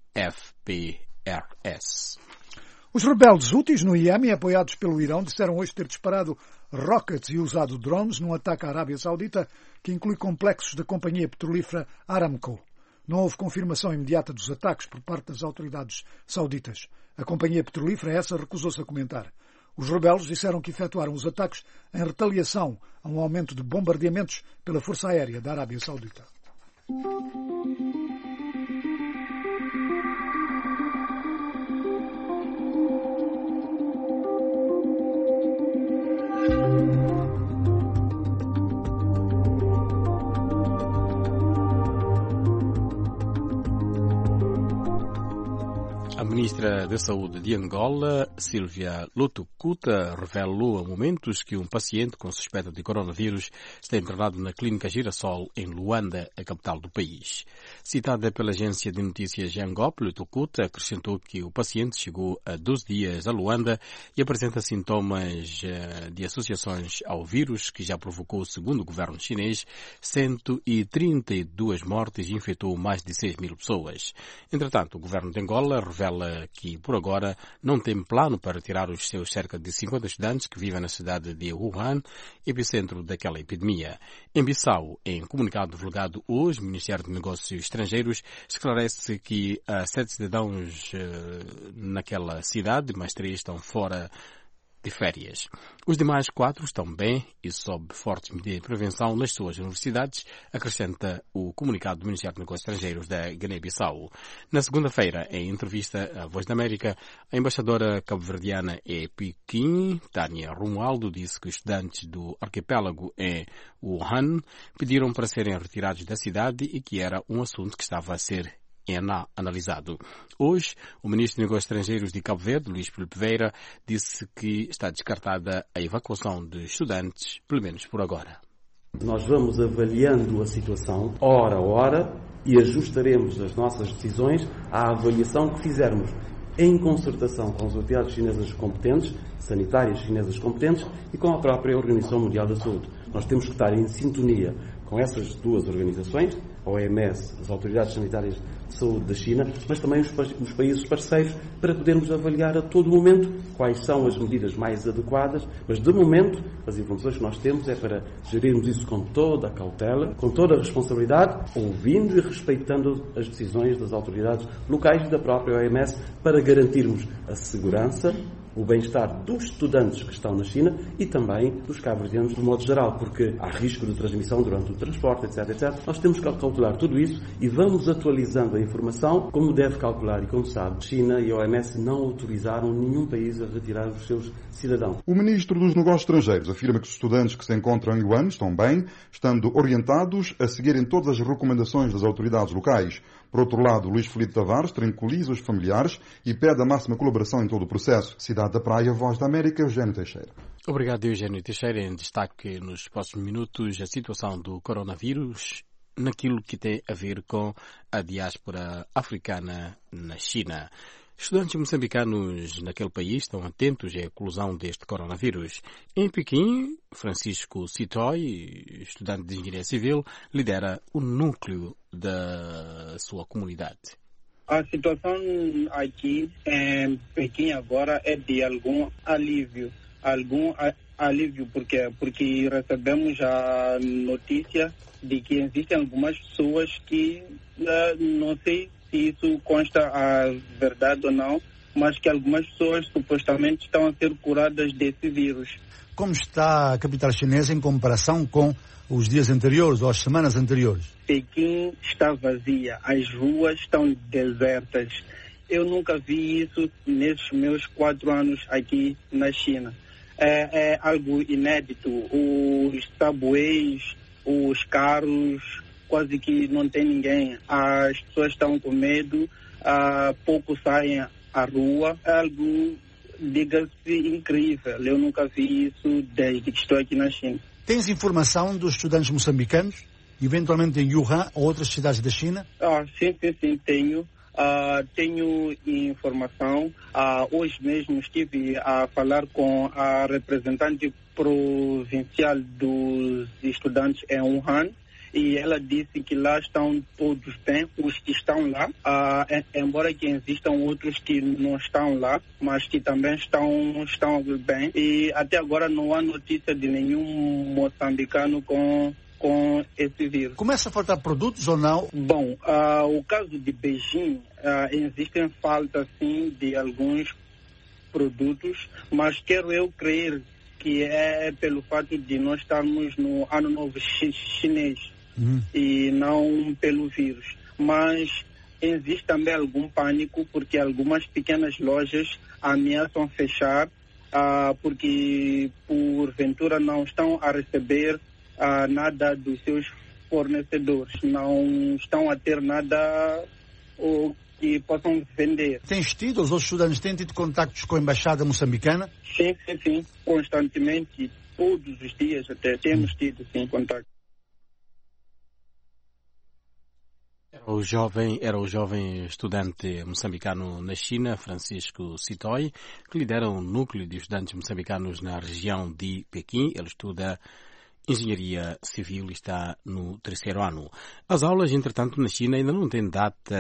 F P R S. Os rebeldes Houthis no Iêmen, apoiados pelo Irão, disseram hoje ter disparado rockets e usado drones num ataque à Arábia Saudita que inclui complexos da companhia petrolífera Aramco. Não houve confirmação imediata dos ataques por parte das autoridades sauditas. A companhia petrolífera essa recusou-se a comentar. Os rebeldes disseram que efetuaram os ataques em retaliação a um aumento de bombardeamentos pela Força Aérea da Arábia Saudita. Ministra da Saúde de Angola, Silvia Lutukuta, revelou a momentos que um paciente com suspeita de coronavírus está internado na Clínica Girassol, em Luanda, a capital do país. Citada pela agência de notícias Angop, Lutukuta acrescentou que o paciente chegou há doze dias a Luanda e apresenta sintomas de associações ao vírus, que já provocou, segundo o governo chinês, cento e trinta e duas mortes e infectou mais de seis mil pessoas. Entretanto, o governo de Angola revela que, por agora, não tem plano para retirar os seus cerca de cinquenta estudantes que vivem na cidade de Wuhan, epicentro daquela epidemia. Em Bissau, em comunicado divulgado hoje, o Ministério de Negócios Estrangeiros esclarece que há sete cidadãos uh, naquela cidade, mas três estão fora de férias. Os demais quatro estão bem e sob fortes medidas de prevenção nas suas universidades, acrescenta o comunicado do Ministério de Negócios Estrangeiros da Guiné-Bissau. Na segunda-feira, em entrevista à Voz da América, a embaixadora cabo-verdiana em Pequim, Tânia Romualdo, disse que os estudantes do arquipélago em Wuhan pediram para serem retirados da cidade e que era um assunto que estava a ser analisado. Hoje, o Ministro de Negócios Estrangeiros de Cabo Verde, Luís Filipe Vieira, disse que está descartada a evacuação de estudantes, pelo menos por agora. Nós vamos avaliando a situação, hora a hora, e ajustaremos as nossas decisões à avaliação que fizermos, em concertação com as autoridades chinesas competentes, sanitárias chinesas competentes, e com a própria Organização Mundial da Saúde. Nós temos que estar em sintonia com essas duas organizações, a O M S, as autoridades sanitárias de saúde da China, mas também os, os países parceiros, para podermos avaliar a todo momento quais são as medidas mais adequadas, mas de momento as informações que nós temos é para gerirmos isso com toda a cautela, com toda a responsabilidade, ouvindo e respeitando as decisões das autoridades locais e da própria O M S, para garantirmos a segurança, o bem-estar dos estudantes que estão na China e também dos cabo-verdianos de modo geral, porque há risco de transmissão durante o transporte, etc, etcétera. Nós temos que calcular tudo isso e vamos atualizando a informação como deve calcular. E como sabe, China e a O M S não autorizaram nenhum país a retirar os seus cidadãos. O Ministro dos Negócios Estrangeiros afirma que os estudantes que se encontram em Wuhan estão bem, estando orientados a seguirem todas as recomendações das autoridades locais. Por outro lado, Luís Filipe Tavares tranquiliza os familiares e pede a máxima colaboração em todo o processo. Cidade da Praia, Voz da América, Eugênio Teixeira. Obrigado, Eugênio Teixeira. Em destaque nos próximos minutos a situação do coronavírus naquilo que tem a ver com a diáspora africana na China. Estudantes moçambicanos naquele país estão atentos à eclosão deste coronavírus. Em Pequim, Francisco Citoy, estudante de Engenharia Civil, lidera o núcleo da sua comunidade. A situação aqui em Pequim agora é de algum alívio. Algum alívio, porque porque recebemos a notícia de que existem algumas pessoas que uh, não sei se isso consta a verdade ou não, mas que algumas pessoas supostamente estão a ser curadas desse vírus. Como está a capital chinesa em comparação com os dias anteriores ou as semanas anteriores? Pequim está vazia, as ruas estão desertas. Eu nunca vi isso nesses meus quatro anos aqui na China. É, é algo inédito. Os subways, os carros, quase que não tem ninguém. As pessoas estão com medo, uh, pouco saem à rua. É algo, diga-se, incrível. Eu nunca vi isso desde que estou aqui na China. Tens informação dos estudantes moçambicanos, eventualmente em Wuhan ou outras cidades da China? Ah, sim, sim, sim, tenho. Uh, tenho informação. Uh, hoje mesmo estive a falar com a representante provincial dos estudantes em Wuhan e ela disse que lá estão todos bem, os que estão lá, uh, embora que existam outros que não estão lá, mas que também estão, estão bem. E até agora não há notícia de nenhum moçambicano com com esse vírus. Começa a faltar produtos ou não? Bom, uh, o caso de Beijing, uh, existem falta sim de alguns produtos, mas quero eu crer que é pelo fato de nós estarmos no ano novo chinês uhum. e não pelo vírus. Mas existe também algum pânico porque algumas pequenas lojas ameaçam fechar uh, porque porventura não estão a receber Uh, nada dos seus fornecedores, não estão a ter nada o que possam vender. Tens tido, os outros estudantes têm tido contactos com a Embaixada moçambicana? Sim, sim, sim. Constantemente, todos os dias até temos tido, sim, contato. O jovem, era o jovem estudante moçambicano na China, Francisco Sitoi, que lidera um núcleo de estudantes moçambicanos na região de Pequim. Ele estuda Engenharia Civil e está no terceiro ano. As aulas, entretanto, na China ainda não têm data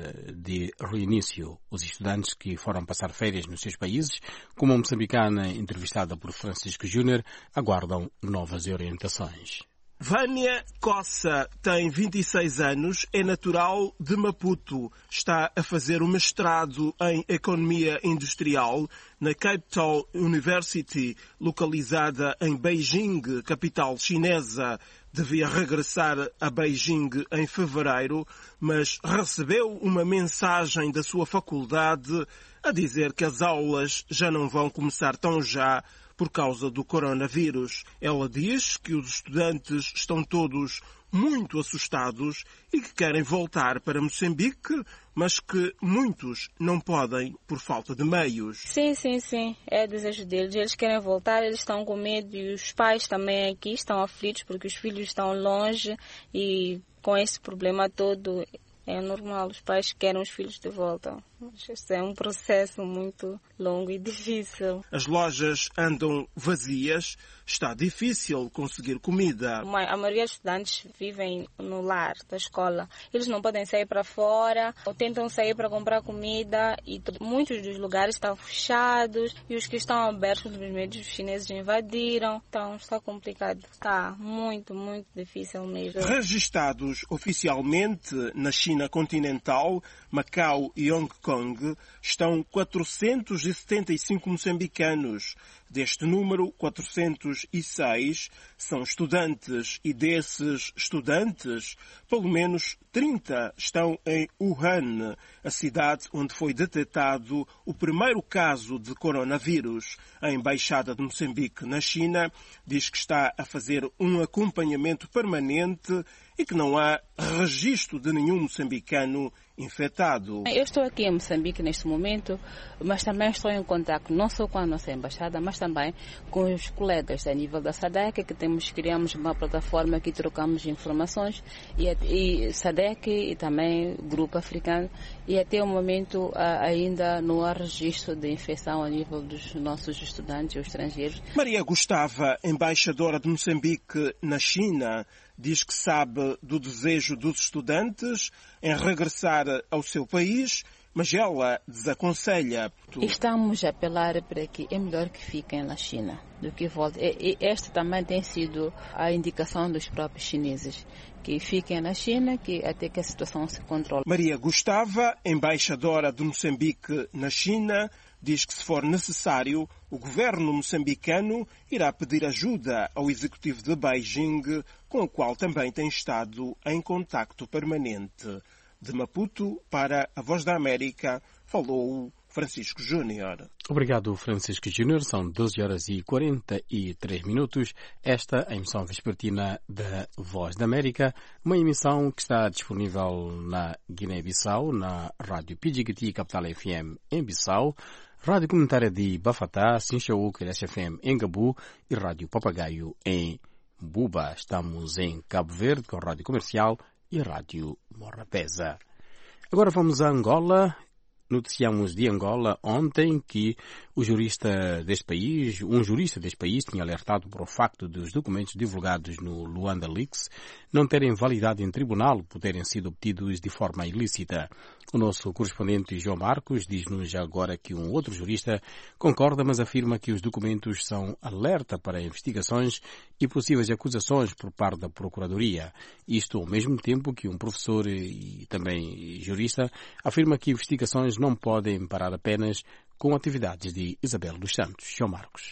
de reinício. Os estudantes que foram passar férias nos seus países, como a moçambicana entrevistada por Francisco Júnior, aguardam novas orientações. Vânia Cossa tem vinte e seis anos, é natural de Maputo. Está a fazer o mestrado em Economia Industrial na Cape Town University, localizada em Beijing, capital chinesa. Devia regressar a Beijing em fevereiro, mas recebeu uma mensagem da sua faculdade a dizer que as aulas já não vão começar tão já por causa do coronavírus. Ela diz que os estudantes estão todos muito assustados e que querem voltar para Moçambique, mas que muitos não podem por falta de meios. Sim, sim, sim. É desejo deles. Eles querem voltar, eles estão com medo e os pais também aqui estão aflitos porque os filhos estão longe e com esse problema todo é normal. Os pais querem os filhos de volta. Este é um processo muito longo e difícil. As lojas andam vazias, está difícil conseguir comida. A maioria dos estudantes vivem no lar da escola. Eles não podem sair para fora, ou tentam sair para comprar comida e muitos dos lugares estão fechados e os que estão abertos, os médios chineses invadiram. Então está complicado. Está muito, muito difícil mesmo. Registados oficialmente na China continental, Macau e Hong Kong, estão quatrocentos e setenta e cinco moçambicanos. Deste número, quatrocentos e seis são estudantes e desses estudantes, pelo menos trinta estão em Wuhan, a cidade onde foi detectado o primeiro caso de coronavírus. A Embaixada de Moçambique na China diz que está a fazer um acompanhamento permanente e que não há registro de nenhum moçambicano infectado. Eu estou aqui em Moçambique neste momento, mas também estou em contato não só com a nossa embaixada, mas também com os colegas a nível da SADEC, que temos, criamos uma plataforma que trocamos informações, e, e SADEC e também Grupo Africano, e até o momento ainda não há registro de infecção a nível dos nossos estudantes ou estrangeiros. Maria Gustava, embaixadora de Moçambique na China, diz que sabe do desejo dos estudantes em regressar ao seu país, mas ela desaconselha. Estamos a apelar para que é melhor que fiquem na China do que voltem. E esta também tem sido a indicação dos próprios chineses, que fiquem na China que até que a situação se controle. Maria Gustava, embaixadora de Moçambique na China, diz que se for necessário, o governo moçambicano irá pedir ajuda ao executivo de Beijing, com o qual também tem estado em contacto permanente. De Maputo, para a Voz da América, falou Francisco Júnior. Obrigado, Francisco Júnior. São doze horas e quarenta e três minutos. Esta é a emissão vespertina da Voz da América, uma emissão que está disponível na Guiné-Bissau, na Rádio Pidjigiti Capital F M em Bissau, Rádio Comunitária de Bafatá, Sinchaúca, S F M em Gabu e Rádio Papagaio em Buba. Estamos em Cabo Verde com a Rádio Comercial e Rádio Morabeza. Agora vamos a Angola. Noticiamos de Angola ontem que o jurista deste país, um jurista deste país tinha alertado para o facto dos documentos divulgados no Luanda Leaks não terem validade em tribunal por terem sido obtidos de forma ilícita. O nosso correspondente João Marcos diz-nos agora que um outro jurista concorda, mas afirma que os documentos são alerta para investigações e possíveis acusações por parte da Procuradoria. Isto ao mesmo tempo que um professor e também jurista afirma que investigações não podem parar apenas com atividades de Isabel dos Santos. João Marcos.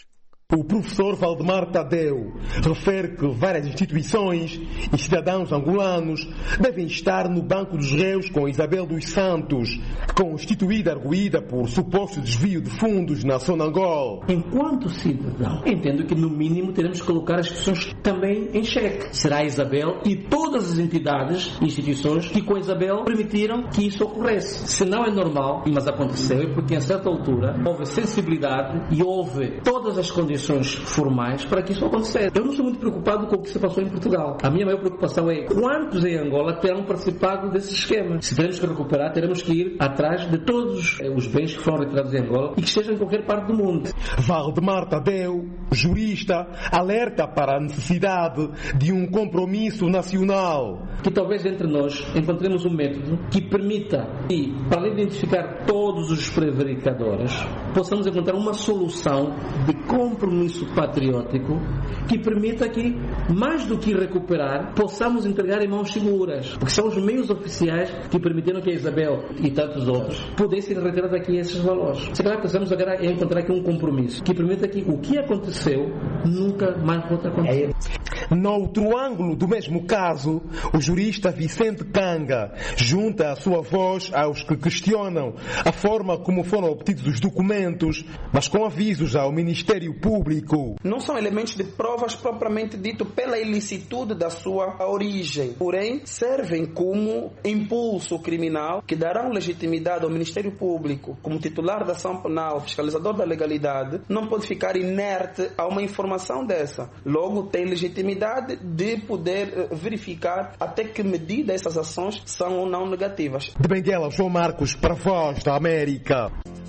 O professor Valdemar Tadeu refere que várias instituições e cidadãos angolanos devem estar no banco dos réus com Isabel dos Santos, constituída arguída por suposto desvio de fundos na Sonangol. Enquanto cidadão, entendo que no mínimo teremos que colocar as instituições também em xeque. Será a Isabel e todas as entidades e instituições que com a Isabel permitiram que isso ocorresse. Se não é normal, mas aconteceu, é porque em certa altura houve sensibilidade e houve todas as condições formais para que isso acontecesse. Eu não sou muito preocupado com o que se passou em Portugal. A minha maior preocupação é quantos em Angola terão participado desse esquema. Se teremos que recuperar, teremos que ir atrás de todos os bens que foram retirados em Angola e que estejam em qualquer parte do mundo. Valdemar Tadeu, jurista, alerta para a necessidade de um compromisso nacional. Que talvez entre nós encontremos um método que permita que, para além de identificar todos os prevaricadores, possamos encontrar uma solução de compromisso patriótico que permita que, mais do que recuperar, possamos entregar em mãos seguras. Porque são os meios oficiais que permitiram que a Isabel e tantos outros pudessem retirar daqui esses valores. Se calhar precisamos agora encontrar aqui um compromisso que permita que o que aconteceu nunca mais volte a acontecer. Noutro ângulo do mesmo caso, o jurista Vicente Kanga junta a sua voz aos que questionam a forma como foram obtidos os documentos, mas com avisos ao Ministério Público. Não são elementos de provas propriamente dito pela ilicitude da sua origem, porém servem como impulso criminal que darão legitimidade ao Ministério Público, como titular da ação penal, fiscalizador da legalidade, não pode ficar inerte a uma informação dessa. Logo, tem legitimidade de poder verificar até que medida essas ações são ou não negativas. De Benguela, João Marcos, para a Voz da América.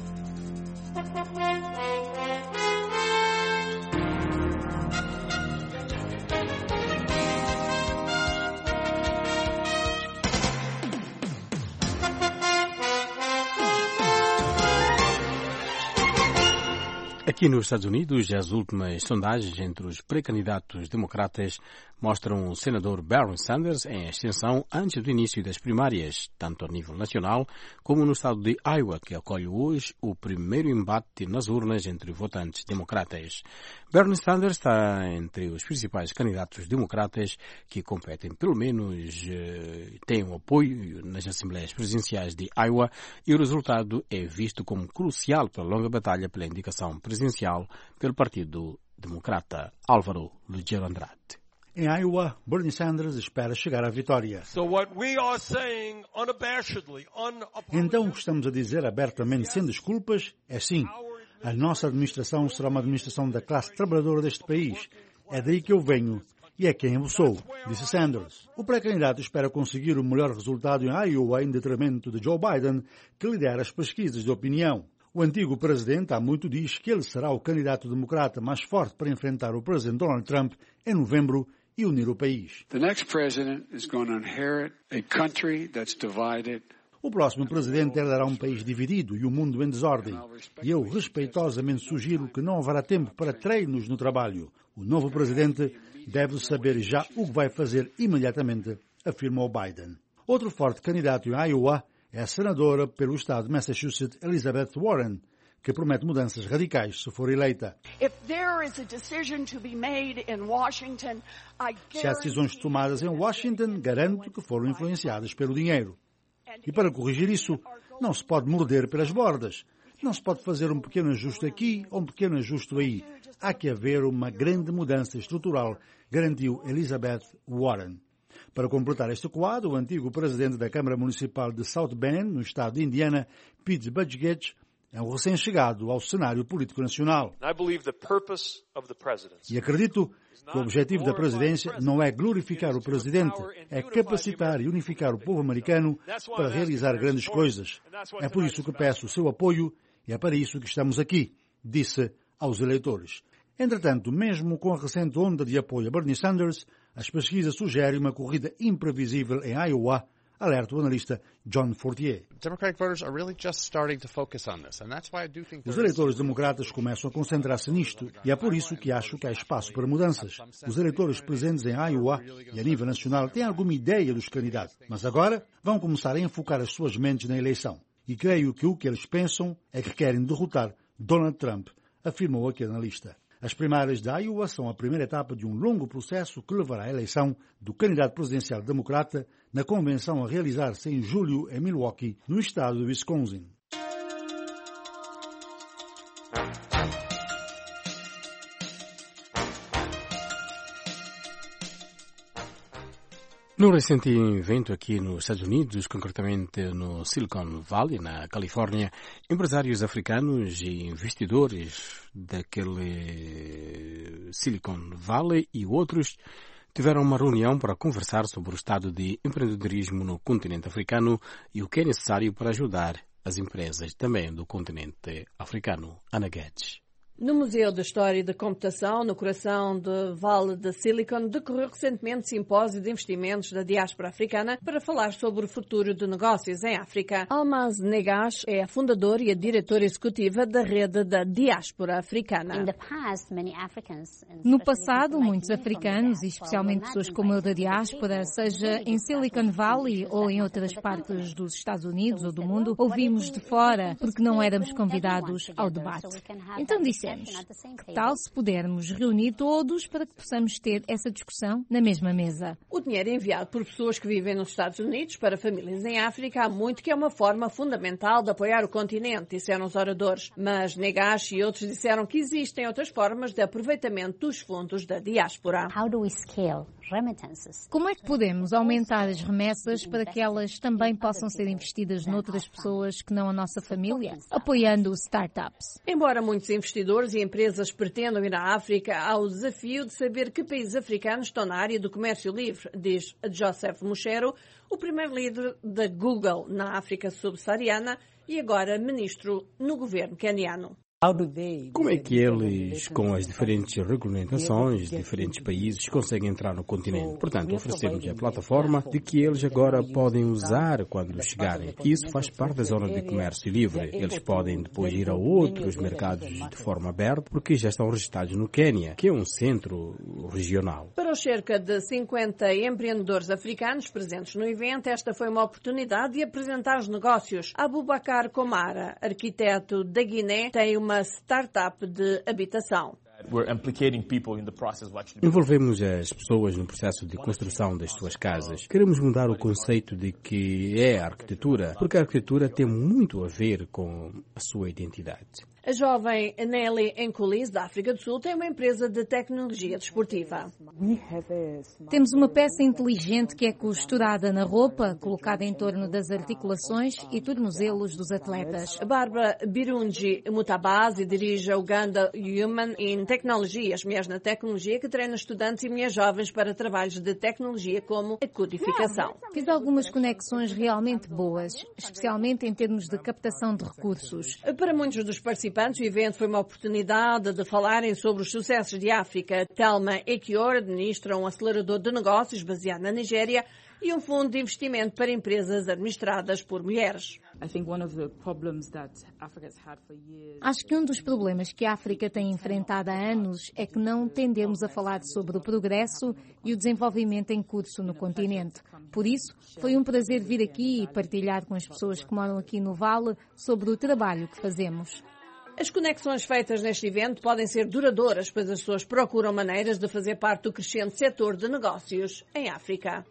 Aqui nos Estados Unidos, as últimas sondagens entre os pré-candidatos democratas mostram o senador Bernie Sanders em ascensão antes do início das primárias, tanto a nível nacional como no estado de Iowa, que acolhe hoje o primeiro embate nas urnas entre votantes democratas. Bernie Sanders está entre os principais candidatos democratas que competem, pelo menos têm um apoio nas assembleias presidenciais de Iowa, e o resultado é visto como crucial para a longa batalha pela indicação presidencial pelo Partido Democrata. Álvaro Lugero Andrade. Em Iowa, Bernie Sanders espera chegar à vitória. Então, o que estamos a dizer abertamente, sem desculpas, é sim. A nossa administração será uma administração da classe trabalhadora deste país. É daí que eu venho e é quem eu sou, disse Sanders. O pré-candidato espera conseguir o melhor resultado em Iowa em detrimento de Joe Biden, que lidera as pesquisas de opinião. O antigo presidente há muito diz que ele será o candidato democrata mais forte para enfrentar o presidente Donald Trump em novembro e unir o país. The next president is going to inherit a country that's divided. O próximo presidente herdará um país dividido e um mundo em desordem. E eu respeitosamente sugiro que não haverá tempo para treinos no trabalho. O novo presidente deve saber já o que vai fazer imediatamente, afirmou Biden. Outro forte candidato em Iowa é a senadora pelo estado de Massachusetts, Elizabeth Warren, que promete mudanças radicais se for eleita. Se há decisões tomadas em Washington, garanto que foram influenciadas pelo dinheiro. E para corrigir isso, não se pode morder pelas bordas. Não se pode fazer um pequeno ajuste aqui ou um pequeno ajuste aí. Há que haver uma grande mudança estrutural, garantiu Elizabeth Warren. Para completar este quadro, o antigo presidente da Câmara Municipal de South Bend, no estado de Indiana, Pete Buttigieg, é um recém-chegado ao cenário político nacional. E acredito que o objetivo da presidência não é glorificar o presidente, é capacitar e unificar o povo americano para realizar grandes coisas. É por isso que peço o seu apoio e é para isso que estamos aqui, disse aos eleitores. Entretanto, mesmo com a recente onda de apoio a Bernie Sanders, as pesquisas sugerem uma corrida imprevisível em Iowa, alerta o analista John Fortier. Os eleitores democratas começam a concentrar-se nisto e é por isso que acho que há espaço para mudanças. Os eleitores presentes em Iowa e a nível nacional têm alguma ideia dos candidatos, mas agora vão começar a enfocar as suas mentes na eleição. E creio que o que eles pensam é que querem derrotar Donald Trump, afirmou aquele analista. As primárias de Iowa são a primeira etapa de um longo processo que levará à eleição do candidato presidencial democrata na convenção a realizar-se em julho em Milwaukee, no estado de Wisconsin. Num recente evento aqui nos Estados Unidos, concretamente no Silicon Valley, na Califórnia, empresários africanos e investidores daquele Silicon Valley e outros tiveram uma reunião para conversar sobre o estado de empreendedorismo no continente africano e o que é necessário para ajudar as empresas também do continente africano. Ana Guedes. No Museu da História e da Computação, no coração do Vale de Silicon, decorreu recentemente simpósio de investimentos da diáspora africana para falar sobre o futuro de negócios em África. Almaz Negash é a fundadora e a diretora executiva da rede da diáspora africana. No passado, muitos africanos, e especialmente pessoas como eu da diáspora, seja em Silicon Valley ou em outras partes dos Estados Unidos ou do mundo, ouvimos de fora porque não éramos convidados ao debate. Então disse que tal se pudermos reunir todos para que possamos ter essa discussão na mesma mesa? O dinheiro enviado por pessoas que vivem nos Estados Unidos para famílias em África há muito que é uma forma fundamental de apoiar o continente, disseram os oradores. Mas Negash e outros disseram que existem outras formas de aproveitamento dos fundos da diáspora. Como é que podemos aumentar as remessas para que elas também possam ser investidas noutras pessoas que não a nossa família? Apoiando startups. Embora muitos investidores e empresas pretendam ir à África, há o desafio de saber que países africanos estão na área do comércio livre, diz Joseph Mushero, o primeiro líder da Google na África subsaariana e agora ministro no governo queniano. Como é que eles, com as diferentes regulamentações de diferentes países, conseguem entrar no continente? Portanto, oferecemos a plataforma de que eles agora podem usar quando chegarem. Isso faz parte da zona de comércio livre. Eles podem depois ir a outros mercados de forma aberta, porque já estão registrados no Quênia, que é um centro regional. Para os cerca de cinquenta empreendedores africanos presentes no evento, esta foi uma oportunidade de apresentar os negócios. Abubakar Komara, arquiteto da Guiné, tem uma uma startup de habitação. Envolvemos as pessoas no processo de construção das suas casas. Queremos mudar o conceito de que é a arquitetura, porque a arquitetura tem muito a ver com a sua identidade. A jovem Nelly Nkulis, da África do Sul, tem uma empresa de tecnologia desportiva. Temos uma peça inteligente que é costurada na roupa, colocada em torno das articulações e tornozelos dos atletas. A Bárbara Birungi Mutabazi dirige a Uganda Human in Technology, as mulheres na tecnologia, que treina estudantes e mulheres jovens para trabalhos de tecnologia como a codificação. Fiz algumas conexões realmente boas, especialmente em termos de captação de recursos. Para muitos dos participantes, o evento foi uma oportunidade de falarem sobre os sucessos de África. Thelma Ekior administra um acelerador de negócios baseado na Nigéria e um fundo de investimento para empresas administradas por mulheres. Acho que um dos problemas que a África tem enfrentado há anos é que não tendemos a falar sobre o progresso e o desenvolvimento em curso no continente. Por isso, foi um prazer vir aqui e partilhar com as pessoas que moram aqui no Vale sobre o trabalho que fazemos. As conexões feitas neste evento podem ser duradouras, pois as pessoas procuram maneiras de fazer parte do crescente setor de negócios em África.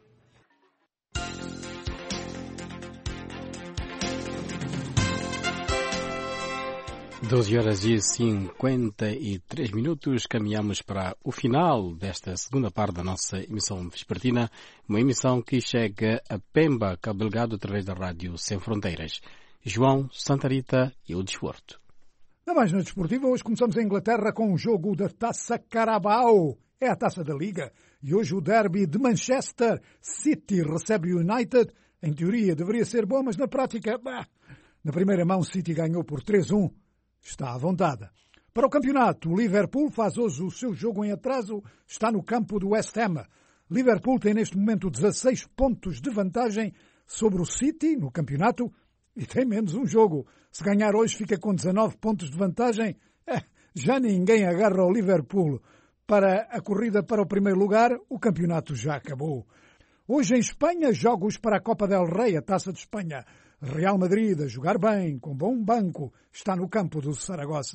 doze horas e cinquenta e três minutos, caminhamos para o final desta segunda parte da nossa emissão vespertina, uma emissão que chega a Pemba, Cabo Delgado, através da Rádio Sem Fronteiras. João, Santa Rita e o desporto. Na mais na desportiva, hoje começamos em Inglaterra com o jogo da Taça Carabao. É a Taça da Liga. E hoje o derby de Manchester City recebe o United. Em teoria deveria ser bom, mas na prática, bah, na primeira mão City ganhou por três a um. Está à vontade. Para o campeonato, o Liverpool faz hoje o seu jogo em atraso. Está no campo do West Ham. Liverpool tem neste momento dezasseis pontos de vantagem sobre o City no campeonato e tem menos um jogo. Se ganhar hoje fica com dezanove pontos de vantagem. É, já ninguém agarra o Liverpool para a corrida para o primeiro lugar. O campeonato já acabou. Hoje em Espanha, jogos para a Copa del Rei, a Taça de Espanha. Real Madrid a jogar bem, com bom banco, está no campo do Saragossa.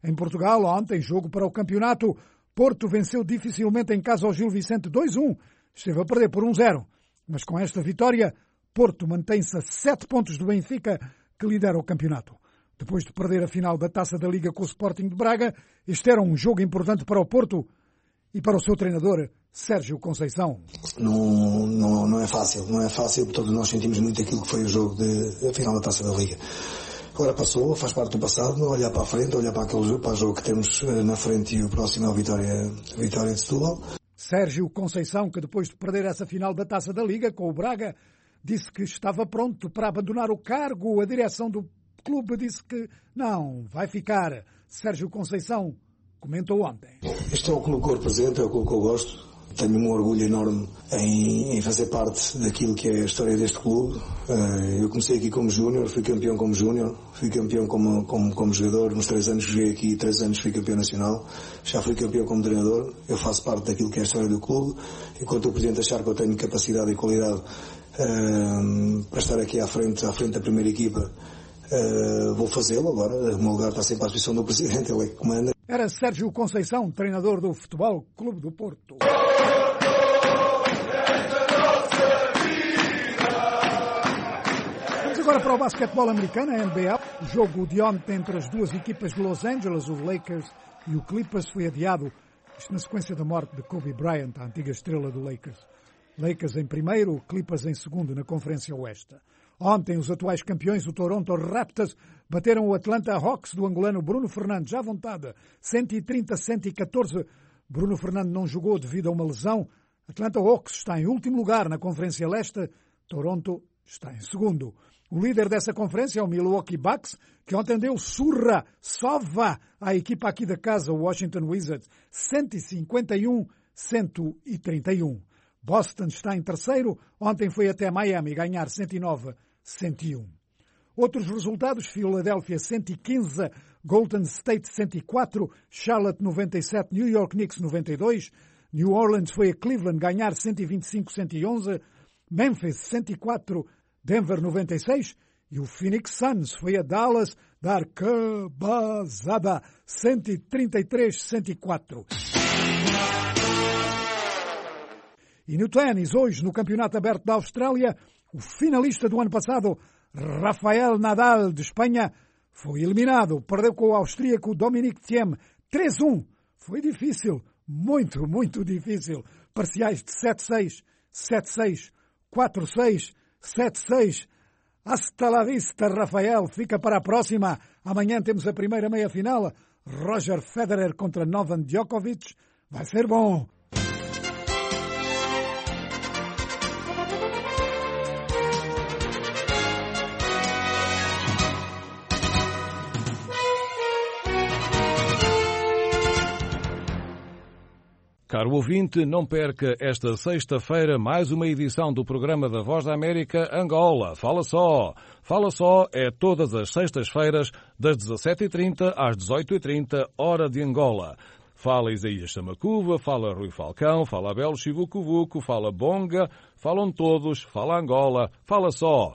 Em Portugal, ontem, jogo para o campeonato, Porto venceu dificilmente em casa ao Gil Vicente dois a um. Esteve a perder por um a zero. Mas com esta vitória, Porto mantém-se a sete pontos do Benfica, que lidera o campeonato. Depois de perder a final da Taça da Liga com o Sporting de Braga, este era um jogo importante para o Porto e para o seu treinador, Sérgio Conceição. Não, não, não é fácil, não é fácil, porque todos nós sentimos muito aquilo que foi o jogo de a final da Taça da Liga. Agora passou, faz parte do passado, olhar para a frente, olhar para aquele jogo, para o jogo que temos na frente, e o próximo é a Vitória, a Vitória de Setúbal. Sérgio Conceição, que depois de perder essa final da Taça da Liga com o Braga, disse que estava pronto para abandonar o cargo. A direção do clube disse que não, vai ficar. Sérgio Conceição comentou ontem. Este é o clube que eu represento, é o clube que eu gosto. Tenho um orgulho enorme em, em fazer parte daquilo que é a história deste clube. Eu comecei aqui como júnior, fui campeão como júnior, fui campeão como, como, como jogador. Nos três anos que joguei aqui, três anos fui campeão nacional. Já fui campeão como treinador. Eu faço parte daquilo que é a história do clube. Enquanto o Presidente achar que eu tenho capacidade e qualidade uh, para estar aqui à frente, à frente da primeira equipa, uh, vou fazê-lo. Agora, o meu lugar está sempre à disposição do Presidente, ele é que comanda. Era Sérgio Conceição, treinador do Futebol Clube do Porto. Agora para o basquetebol americano, a N B A. O jogo de ontem entre as duas equipas de Los Angeles, os Lakers e o Clippers, foi adiado. Isto na sequência da morte de Kobe Bryant, a antiga estrela do Lakers. Lakers em primeiro, Clippers em segundo na Conferência Oeste. Ontem, os atuais campeões, o Toronto Raptors, bateram o Atlanta Hawks do angolano Bruno Fernandes, à vontade, cento e trinta a cento e catorze. Bruno Fernandes não jogou devido a uma lesão. Atlanta Hawks está em último lugar na Conferência Leste. Toronto está em segundo. O líder dessa conferência é o Milwaukee Bucks, que ontem deu surra, sova, à equipa aqui da casa, o Washington Wizards, cento e cinquenta e um a cento e trinta e um. Boston está em terceiro, ontem foi até Miami ganhar cento e nove a cento e um. Outros resultados: Philadelphia cento e quinze, Golden State cento e quatro, Charlotte noventa e sete, New York Knicks noventa e dois, New Orleans foi a Cleveland ganhar cento e vinte e cinco a cento e onze, Memphis cento e quatro, Denver noventa e seis, e o Phoenix Suns foi a Dallas dar cabazada, cento e trinta e três a cento e quatro. E no ténis, hoje, no Campeonato Aberto da Austrália, o finalista do ano passado, Rafael Nadal, de Espanha, foi eliminado. Perdeu com o austríaco Dominic Thiem três a um. Foi difícil, muito, muito difícil. Parciais de sete a seis, sete a seis, quatro a seis, sete a seis. Hasta la vista, Rafael. Fica para a próxima. Amanhã temos a primeira meia-final. Roger Federer contra Novak Djokovic. Vai ser bom. Caro ouvinte, não perca esta sexta-feira mais uma edição do programa da Voz da América Angola. Fala só! Fala só é todas as sextas-feiras, das dezassete e trinta às dezoito e trinta, hora de Angola. Fala Isaías Samacuva, fala Rui Falcão, fala Abel Chivucuvuco, fala Bonga, falam todos, fala Angola. Fala só!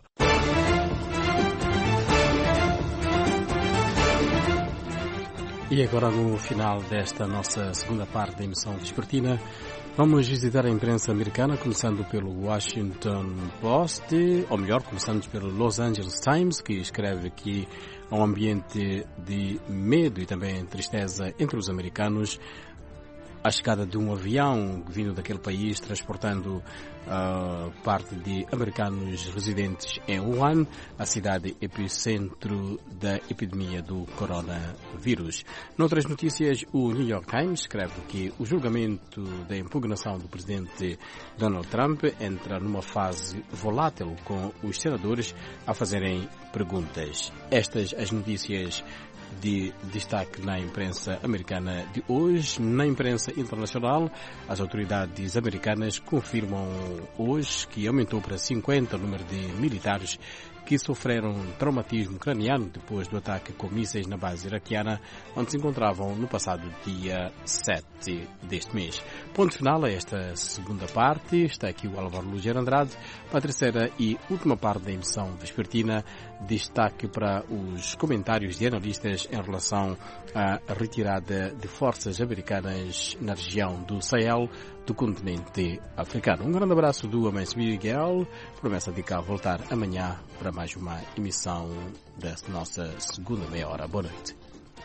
E agora, no final desta nossa segunda parte da emissão vespertina, vamos visitar a imprensa americana, começando pelo Washington Post, ou melhor, começando pelo Los Angeles Times, que escreve que há um ambiente de medo e também tristeza entre os americanos. A chegada de um avião vindo daquele país transportando uh, parte de americanos residentes em Wuhan, a cidade epicentro da epidemia do coronavírus. Noutras notícias, o New York Times escreve que o julgamento da impugnação do presidente Donald Trump entra numa fase volátil, com os senadores a fazerem perguntas. Estas as notícias de destaque na imprensa americana de hoje. Na imprensa internacional, as autoridades americanas confirmam hoje que aumentou para cinquenta o número de militares que sofreram traumatismo craniano depois do ataque com mísseis na base iraquiana, onde se encontravam no passado dia sete deste mês. Ponto final a esta segunda parte. Está aqui o Álvaro Luger Andrade para a terceira e última parte da emissão vespertina. Destaque para os comentários de analistas em relação à retirada de forças americanas na região do Sahel do continente africano. Um grande abraço do Amancio Miguel. Promessa de cá voltar amanhã para mais uma emissão da nossa segunda meia hora. Boa noite.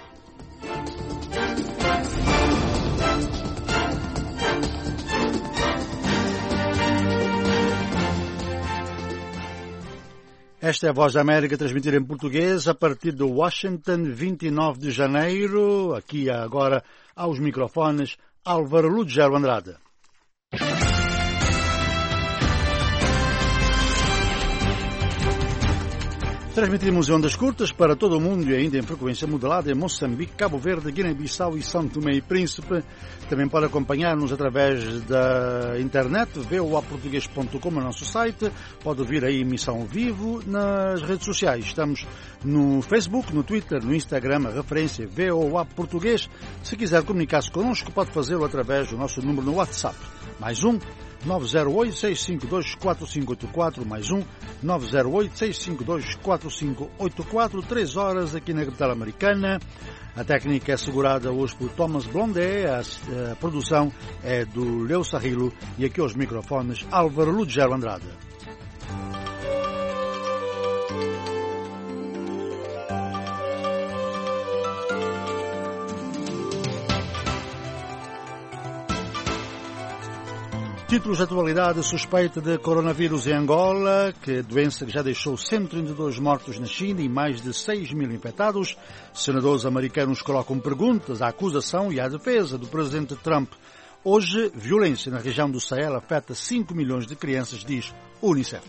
Esta é a Voz da América, transmitida em português a partir de Washington, vinte e nove de janeiro. Aqui agora aos microfones Álvaro Luger Andrade. Transmitimos em ondas curtas para todo o mundo e ainda em frequência modulada em Moçambique, Cabo Verde, Guiné-Bissau e São Tomé e Príncipe. Também pode acompanhar-nos através da internet, v o a português ponto com, no nosso site. Pode ouvir a emissão ao vivo nas redes sociais. Estamos no Facebook, no Twitter, no Instagram, a referência V O A Português. Se quiser comunicar-se connosco, pode fazê-lo através do nosso número no WhatsApp. Mais um, nove zero oito, seis cinco dois, quatro cinco oito quatro, mais um, nove zero oito, seis cinco dois, quatro cinco oito quatro, três horas aqui na capital americana. A técnica é assegurada hoje por Thomas Blondé, a, a produção é do Leo Sarrilo e aqui aos microfones Álvaro Luger Andrade. Títulos de atualidade: suspeita de coronavírus em Angola, que doença que já deixou cento e trinta e dois mortos na China e mais de seis mil infectados. Senadores americanos colocam perguntas à acusação e à defesa do presidente Trump. Hoje, violência na região do Sahel afeta cinco milhões de crianças, diz o Unicef.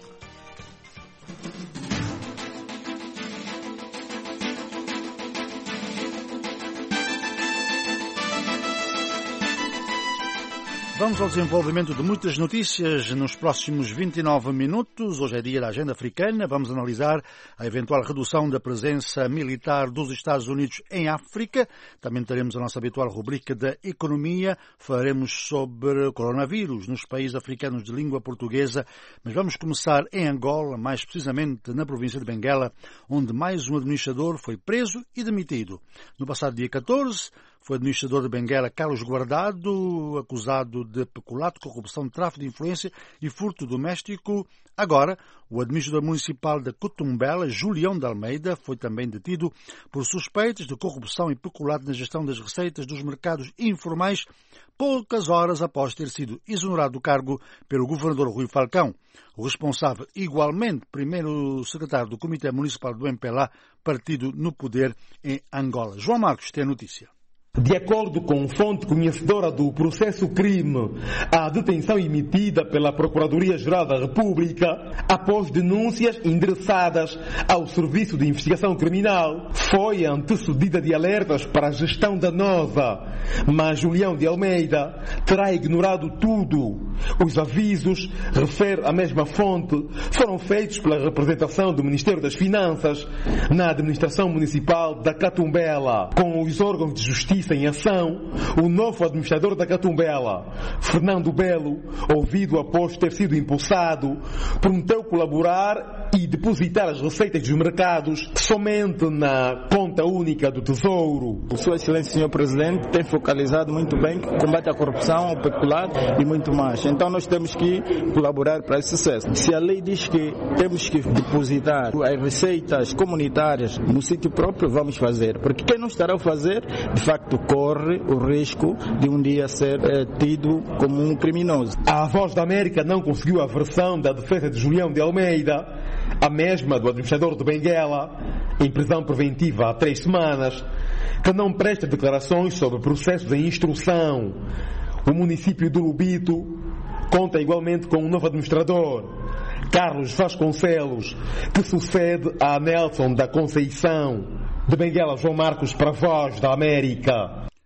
Vamos ao desenvolvimento de muitas notícias nos próximos vinte e nove minutos. Hoje é dia da agenda africana. Vamos analisar a eventual redução da presença militar dos Estados Unidos em África. Também teremos a nossa habitual rubrica da economia. Falaremos sobre o coronavírus nos países africanos de língua portuguesa. Mas vamos começar em Angola, mais precisamente na província de Benguela, onde mais um administrador foi preso e demitido. No passado dia catorze, foi o administrador de Benguela, Carlos Guardado, acusado de peculato, corrupção, tráfico de influência e furto doméstico. Agora, o administrador municipal de Cutumbela, Julião de Almeida, foi também detido por suspeitas de corrupção e peculato na gestão das receitas dos mercados informais, poucas horas após ter sido exonerado do cargo pelo governador Rui Falcão. O responsável, igualmente, primeiro secretário do Comitê Municipal do M P L A, partido no poder em Angola. João Marcos tem a notícia. De acordo com fonte conhecedora do processo crime, a detenção emitida pela Procuradoria-Geral da República, após denúncias endereçadas ao Serviço de Investigação Criminal, foi antecedida de alertas para a gestão danosa. Mas Julião de Almeida terá ignorado tudo. Os avisos, refere a mesma fonte, foram feitos pela representação do Ministério das Finanças na administração municipal da Catumbela, com os órgãos de justiça em ação. O novo administrador da Catumbela, Fernando Belo, ouvido após ter sido impulsado, prometeu colaborar e depositar as receitas dos mercados somente na conta única do Tesouro. O Sua Excelência, senhor Presidente, tem focalizado muito bem o combate à corrupção, ao peculato e muito mais. Então nós temos que colaborar para esse sucesso. Se a lei diz que temos que depositar as receitas comunitárias no sítio próprio, vamos fazer. Porque quem não estará a fazer, de facto, corre o risco de um dia ser é, tido como um criminoso. A Voz da América não conseguiu a versão da defesa de Julião de Almeida, a mesma do administrador de Benguela, em prisão preventiva há três semanas, que não presta declarações sobre processos em instrução. O município do Lubito conta igualmente com um novo administrador, Carlos Vasconcelos, que sucede a Nelson da Conceição. De Benguela, João Marcos, para a Voz da América.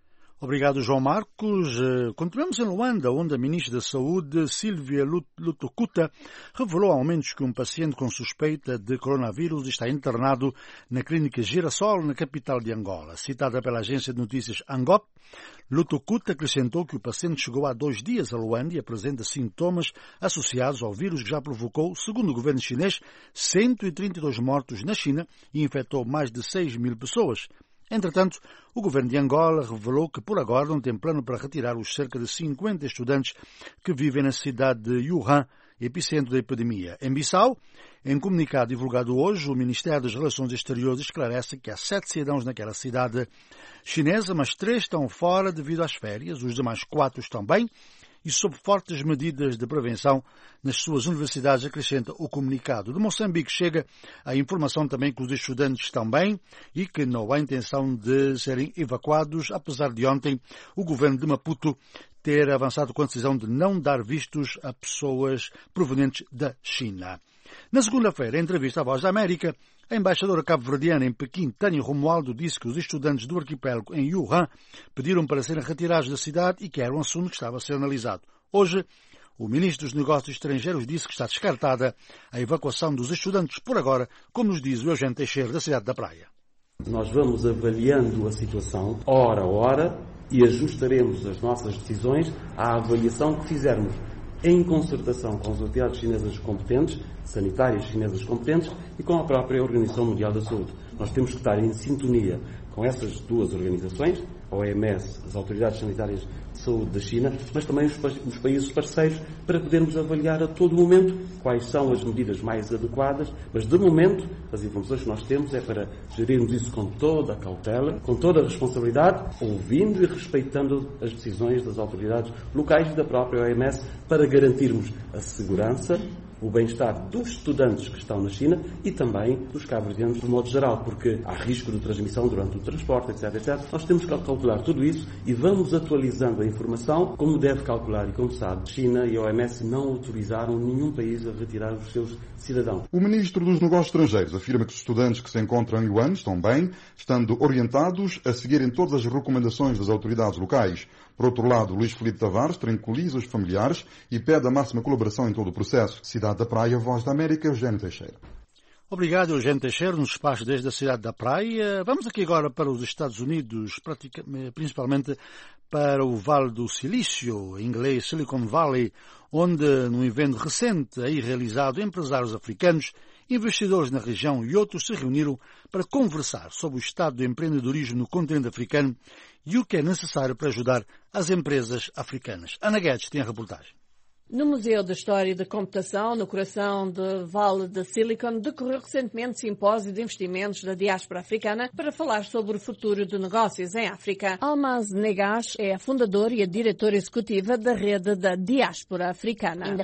Obrigado, João Marcos. Continuamos em Luanda, onde a Ministra da Saúde, Silvia Lutukuta, revelou ao menos que um paciente com suspeita de coronavírus está internado na clínica Girassol, na capital de Angola. Citada pela agência de notícias Angop, Lutukuta acrescentou que o paciente chegou há dois dias a Luanda e apresenta sintomas associados ao vírus que já provocou, segundo o governo chinês, cento e trinta e dois mortos na China e infectou mais de seis mil pessoas. Entretanto, o governo de Angola revelou que, por agora, não tem plano para retirar os cerca de cinquenta estudantes que vivem na cidade de Wuhan, epicentro da epidemia. Em Bissau, em comunicado divulgado hoje, o Ministério das Relações Exteriores esclarece que há sete cidadãos naquela cidade chinesa, mas três estão fora devido às férias, os demais quatro estão bem e sob fortes medidas de prevenção nas suas universidades, acrescenta o comunicado. De Moçambique chega a informação também que os estudantes estão bem e que não há intenção de serem evacuados, apesar de ontem o governo de Maputo ter avançado com a decisão de não dar vistos a pessoas provenientes da China. Na segunda-feira, em entrevista à Voz da América, a embaixadora cabo-verdiana em Pequim, Tânia Romualdo, disse que os estudantes do arquipélago em Wuhan pediram para serem retirados da cidade e que era um assunto que estava a ser analisado. Hoje, o ministro dos Negócios Estrangeiros disse que está descartada a evacuação dos estudantes por agora, como nos diz o Eugênio Teixeira, da cidade da Praia. Nós vamos avaliando a situação, hora a hora, e ajustaremos as nossas decisões à avaliação que fizermos em concertação com as autoridades chinesas competentes, sanitárias chinesas competentes e com a própria Organização Mundial da Saúde. Nós temos que estar em sintonia com essas duas organizações, a O M S, as autoridades sanitárias de saúde da China, mas também os, os países parceiros, para podermos avaliar a todo momento quais são as medidas mais adequadas, mas de momento as informações que nós temos é para gerirmos isso com toda a cautela, com toda a responsabilidade, ouvindo e respeitando as decisões das autoridades locais e da própria O M S para garantirmos a segurança, o bem-estar dos estudantes que estão na China e também dos cabo-verdianos de modo geral, porque há risco de transmissão durante o transporte, etc, etcétera. Nós temos que calcular tudo isso e vamos atualizando a informação como deve calcular. E como sabe, a China e a O M S não autorizaram nenhum país a retirar os seus cidadãos. O ministro dos Negócios Estrangeiros afirma que os estudantes que se encontram em Wuhan estão bem, estando orientados a seguirem todas as recomendações das autoridades locais. Por outro lado, Luís Filipe Tavares tranquiliza os familiares e pede a máxima colaboração em todo o processo. Cidade da Praia, Voz da América, Eugênio Teixeira. Obrigado, Eugênio Teixeira, nos espaços desde a Cidade da Praia. Vamos aqui agora para os Estados Unidos, principalmente para o Vale do Silício, em inglês Silicon Valley, onde, num evento recente aí realizado, empresários africanos, investidores na região e outros se reuniram para conversar sobre o estado do empreendedorismo no continente africano e o que é necessário para ajudar as empresas africanas. Ana Guedes tem a reportagem. No Museu da História e da Computação, no coração do Vale de Silicon, decorreu recentemente simpósio de investimentos da diáspora africana para falar sobre o futuro de negócios em África. Almaz Negash é a fundadora e a diretora executiva da rede da diáspora africana.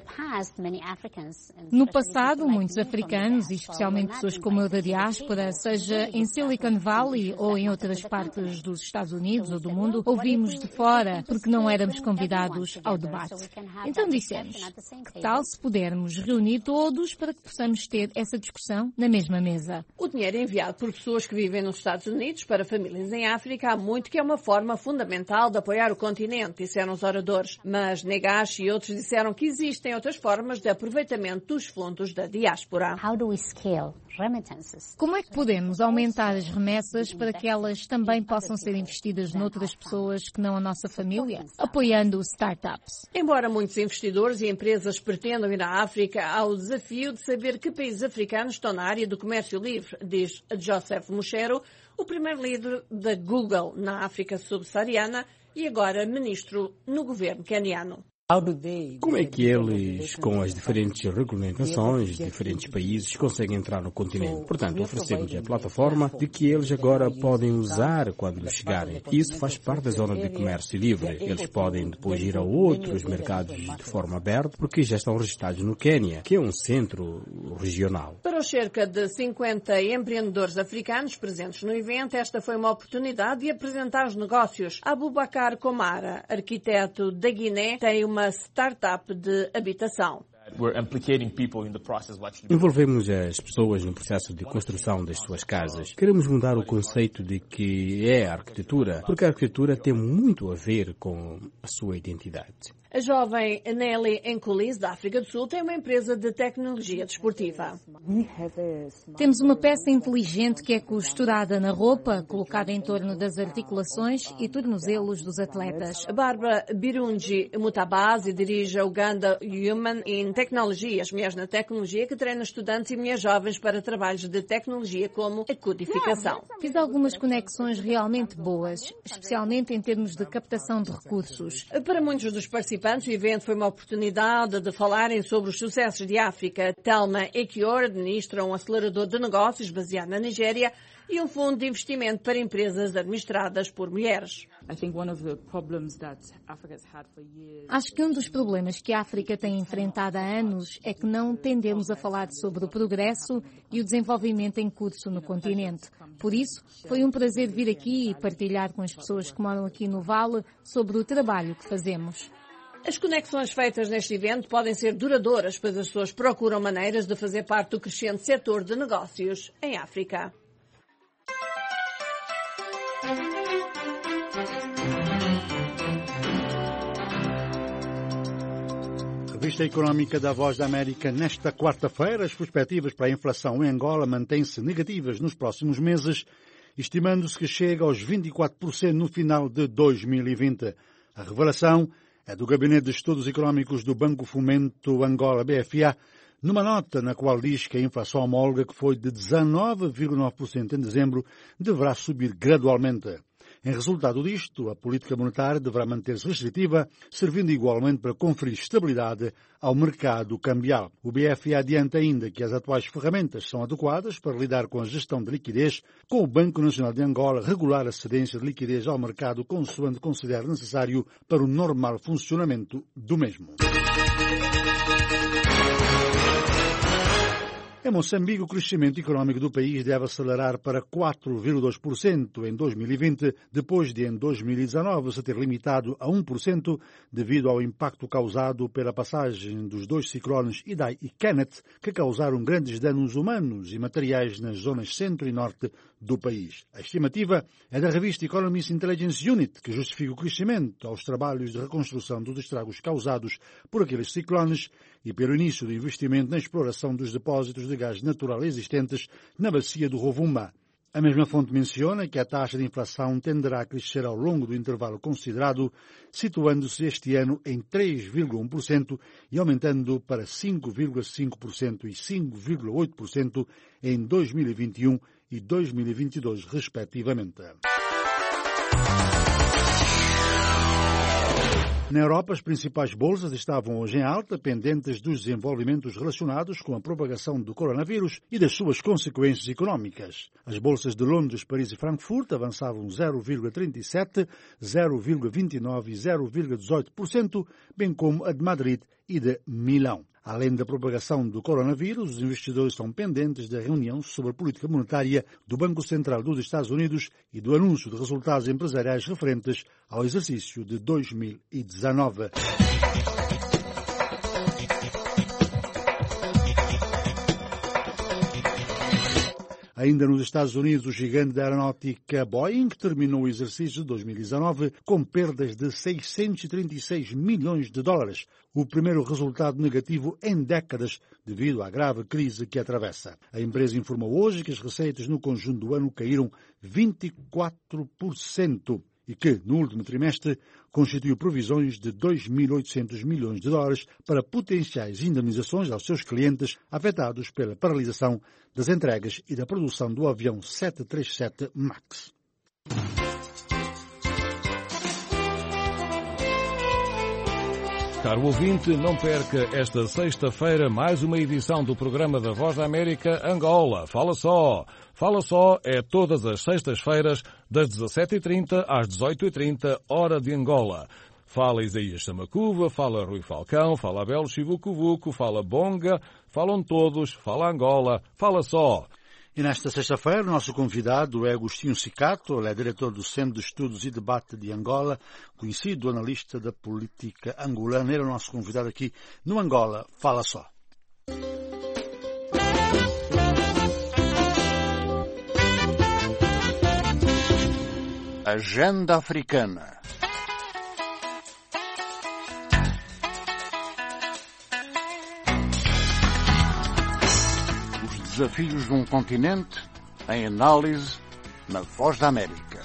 No passado, muitos africanos, e especialmente pessoas como eu da diáspora, seja em Silicon Valley ou em outras partes dos Estados Unidos ou do mundo, ouvimos de fora porque não éramos convidados ao debate. Então disse: que tal se pudermos reunir todos para que possamos ter essa discussão na mesma mesa? O dinheiro enviado por pessoas que vivem nos Estados Unidos para famílias em África há muito que é uma forma fundamental de apoiar o continente, disseram os oradores. Mas Negash e outros disseram que existem outras formas de aproveitamento dos fundos da diáspora. How do we scale? Como é que podemos aumentar as remessas para que elas também possam ser investidas noutras pessoas que não a nossa família? Apoiando startups. Embora muitos investidores e empresas pretendam ir à África, há o desafio de saber que países africanos estão na área do comércio livre, diz Joseph Muchero, o primeiro líder da Google na África subsaariana e agora ministro no governo queniano. Como é que eles, com as diferentes regulamentações de diferentes países, conseguem entrar no continente? Portanto, oferecemos a plataforma de que eles agora podem usar quando chegarem. Isso faz parte da zona de comércio livre. Eles podem depois ir a outros mercados de forma aberta, porque já estão registrados no Quênia, que é um centro regional. Para os cerca de cinquenta empreendedores africanos presentes no evento, esta foi uma oportunidade de apresentar os negócios. Abubakar Komara, arquiteto da Guiné, tem uma startup de habitação. Envolvemos as pessoas no processo de construção das suas casas. Queremos mudar o conceito de que é a arquitetura, porque a arquitetura tem muito a ver com a sua identidade. A jovem Nelly Encolis, da África do Sul, tem uma empresa de tecnologia desportiva. Temos uma peça inteligente que é costurada na roupa, colocada em torno das articulações e tornozelos dos atletas. Bárbara Birungi Mutabazi dirige a Uganda Human in Technology, as mulheres na tecnologia, que treina estudantes e mulheres jovens para trabalhos de tecnologia como a codificação. Fiz algumas conexões realmente boas, especialmente em termos de captação de recursos. Para muitos dos participantes, o evento foi uma oportunidade de falarem sobre os sucessos de África. Thelma Ekior administra um acelerador de negócios baseado na Nigéria e um fundo de investimento para empresas administradas por mulheres. Acho que um dos problemas que a África tem enfrentado há anos é que não tendemos a falar sobre o progresso e o desenvolvimento em curso no continente. Por isso, foi um prazer vir aqui e partilhar com as pessoas que moram aqui no Vale sobre o trabalho que fazemos. As conexões feitas neste evento podem ser duradouras, pois as pessoas procuram maneiras de fazer parte do crescente setor de negócios em África. Revista Económica da Voz da América. Nesta quarta-feira, as perspectivas para a inflação em Angola mantêm-se negativas nos próximos meses, estimando-se que chega aos vinte e quatro por cento no final de dois mil e vinte. A revelação é do Gabinete de Estudos Económicos do Banco Fomento Angola, B F A, numa nota na qual diz que a inflação homóloga, que foi de dezanove vírgula nove por cento em dezembro, deverá subir gradualmente. Em resultado disto, a política monetária deverá manter-se restritiva, servindo igualmente para conferir estabilidade ao mercado cambial. O B F A adianta ainda que as atuais ferramentas são adequadas para lidar com a gestão de liquidez, com o Banco Nacional de Angola regular a cedência de liquidez ao mercado consoante considere necessário para o normal funcionamento do mesmo. Em Moçambique, o crescimento económico do país deve acelerar para quatro vírgula dois por cento em dois mil e vinte, depois de em dois mil e dezanove se ter limitado a um por cento devido ao impacto causado pela passagem dos dois ciclones Idai e Kenneth, que causaram grandes danos humanos e materiais nas zonas centro e norte do país. A estimativa é da revista Economist Intelligence Unit, que justifica o crescimento aos trabalhos de reconstrução dos estragos causados por aqueles ciclones e pelo início do investimento na exploração dos depósitos de gás natural existentes na bacia do Rovuma. A mesma fonte menciona que a taxa de inflação tenderá a crescer ao longo do intervalo considerado, situando-se este ano em três vírgula um por cento e aumentando para cinco vírgula cinco por cento e cinco vírgula oito por cento em dois mil e vinte e um e dois mil e vinte e dois, respectivamente. Na Europa, as principais bolsas estavam hoje em alta, pendentes dos desenvolvimentos relacionados com a propagação do coronavírus e das suas consequências económicas. As bolsas de Londres, Paris e Frankfurt avançavam zero vírgula trinta e sete por cento, zero vírgula vinte e nove por cento e zero vírgula dezoito por cento, bem como a de Madrid e de Milão. Além da propagação do coronavírus, os investidores estão pendentes da reunião sobre a política monetária do Banco Central dos Estados Unidos e do anúncio de resultados empresariais referentes ao exercício de dois mil e dezanove. Ainda nos Estados Unidos, o gigante da aeronáutica Boeing terminou o exercício de dois mil e dezanove com perdas de seiscentos e trinta e seis milhões de dólares, o primeiro resultado negativo em décadas devido à grave crise que atravessa. A empresa informou hoje que as receitas no conjunto do ano caíram vinte e quatro por cento e que, no último trimestre, constituiu provisões de dois mil e oitocentos milhões de dólares para potenciais indemnizações aos seus clientes afetados pela paralisação das entregas e da produção do avião sete três sete MAX. Caro ouvinte, não perca esta sexta-feira mais uma edição do programa da Voz da América Angola. Fala só! Fala só é todas as sextas-feiras, das dezassete e trinta às dezoito e trinta, hora de Angola. Fala Isaías Samacuva, fala Rui Falcão, fala Abel Chivucuvuco, fala Bonga, falam todos, fala Angola, fala só. E nesta sexta-feira, o nosso convidado é Agostinho Cicato, ele é diretor do Centro de Estudos e Debate de Angola, conhecido analista da política angolana. Ele é o nosso convidado aqui no Angola Fala Só. Agenda Africana. Desafios de um continente em análise na Voz da América.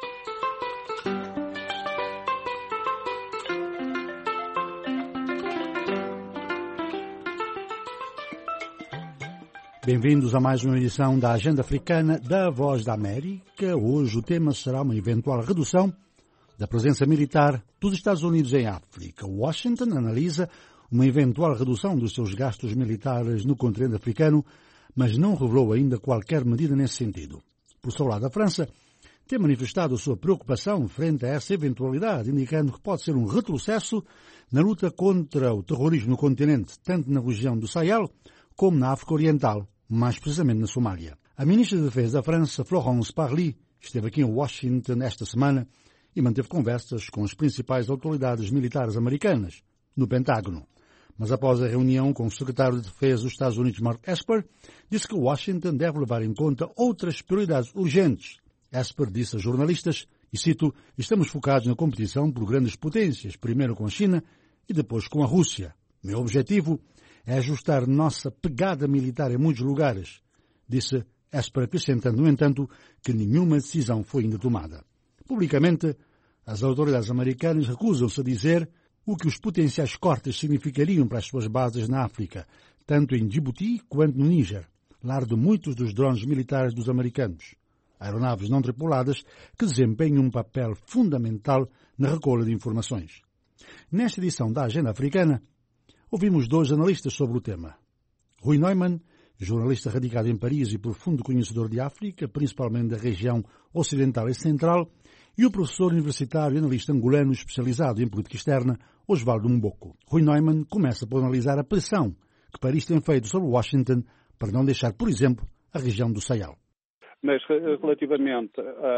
Bem-vindos a mais uma edição da Agenda Africana da Voz da América. Hoje o tema será uma eventual redução da presença militar dos Estados Unidos em África. Washington analisa uma eventual redução dos seus gastos militares no continente africano, mas não revelou ainda qualquer medida nesse sentido. Por seu lado, a França tem manifestado a sua preocupação frente a essa eventualidade, indicando que pode ser um retrocesso na luta contra o terrorismo no continente, tanto na região do Sahel como na África Oriental, mais precisamente na Somália. A ministra da Defesa da França, Florence Parly, esteve aqui em Washington esta semana e manteve conversas com as principais autoridades militares americanas no Pentágono. Mas após a reunião com o secretário de Defesa dos Estados Unidos, Mark Esper, disse que Washington deve levar em conta outras prioridades urgentes. Esper disse a jornalistas, e cito, estamos focados na competição por grandes potências, primeiro com a China e depois com a Rússia. Meu objetivo é ajustar nossa pegada militar em muitos lugares, disse Esper, acrescentando, no entanto, que nenhuma decisão foi ainda tomada. Publicamente, as autoridades americanas recusam-se a dizer o que os potenciais cortes significariam para as suas bases na África, tanto em Djibouti quanto no Níger, lar de muitos dos drones militares dos americanos, aeronaves não tripuladas que desempenham um papel fundamental na recolha de informações. Nesta edição da Agenda Africana, ouvimos dois analistas sobre o tema. Rui Neumann, jornalista radicado em Paris e profundo conhecedor de África, principalmente da região ocidental e central, e o professor universitário e analista angolano especializado em política externa, Osvaldo Mboko. Rui Neumann começa por analisar a pressão que Paris tem feito sobre Washington para não deixar, por exemplo, a região do Sahel. Mas relativamente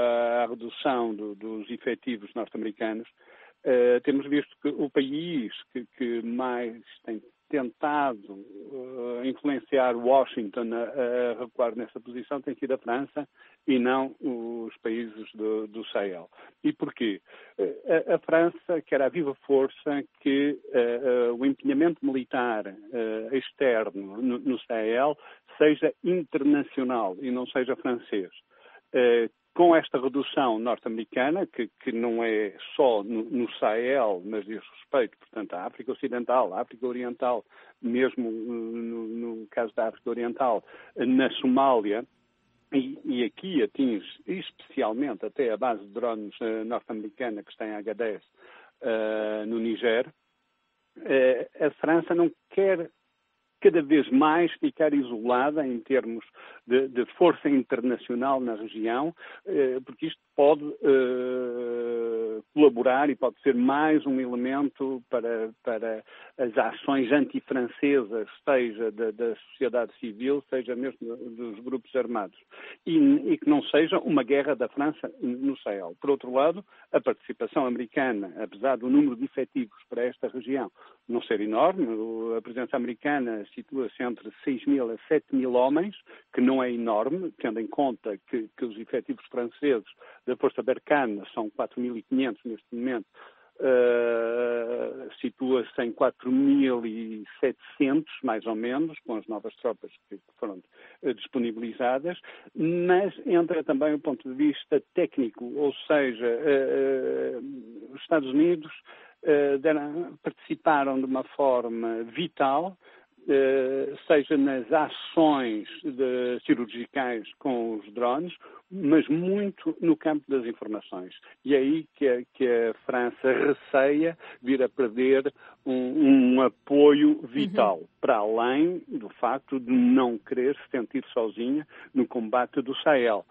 à redução do, dos efetivos norte-americanos, uh, temos visto que o país que, que mais tem tentado uh, influenciar Washington a, a recuar nessa posição tem sido a França e não os países do, do Sahel. E porquê? Uh, a, a França quer à viva força que uh, uh, o empenhamento militar uh, externo no, no Sahel seja internacional e não seja francês. Uh, Com esta redução norte-americana, que, que não é só no, no Sahel, mas diz respeito, portanto, à África Ocidental, à África Oriental, mesmo no, no caso da África Oriental, na Somália, e, e aqui atinge especialmente até a base de drones uh, norte-americana que está em Agadez, uh, no Níger, uh, a França não quer cada vez mais ficar isolada em termos de, de força internacional na região, eh, porque isto pode eh, colaborar e pode ser mais um elemento para, para as ações antifrancesas, seja da, da sociedade civil, seja mesmo dos grupos armados, e, e que não seja uma guerra da França no Sahel. Por outro lado, a participação americana, apesar do número de efetivos para esta região não ser enorme, a presença americana situa-se entre seis mil a sete mil homens, que não é enorme, tendo em conta que, que os efetivos franceses da Força Barkhane são quatro mil e quinhentos neste momento, uh, situa-se em quatro mil e setecentos, mais ou menos, com as novas tropas que foram uh, disponibilizadas, mas entra também o ponto de vista técnico, ou seja, uh, uh, os Estados Unidos uh, deram, participaram de uma forma vital, Uh, seja nas ações de, cirurgicais com os drones, mas muito no campo das informações. E é aí que a, que a França receia vir a perder um, um apoio vital, uhum. para além do facto de não querer se sentir sozinha no combate do Sahel.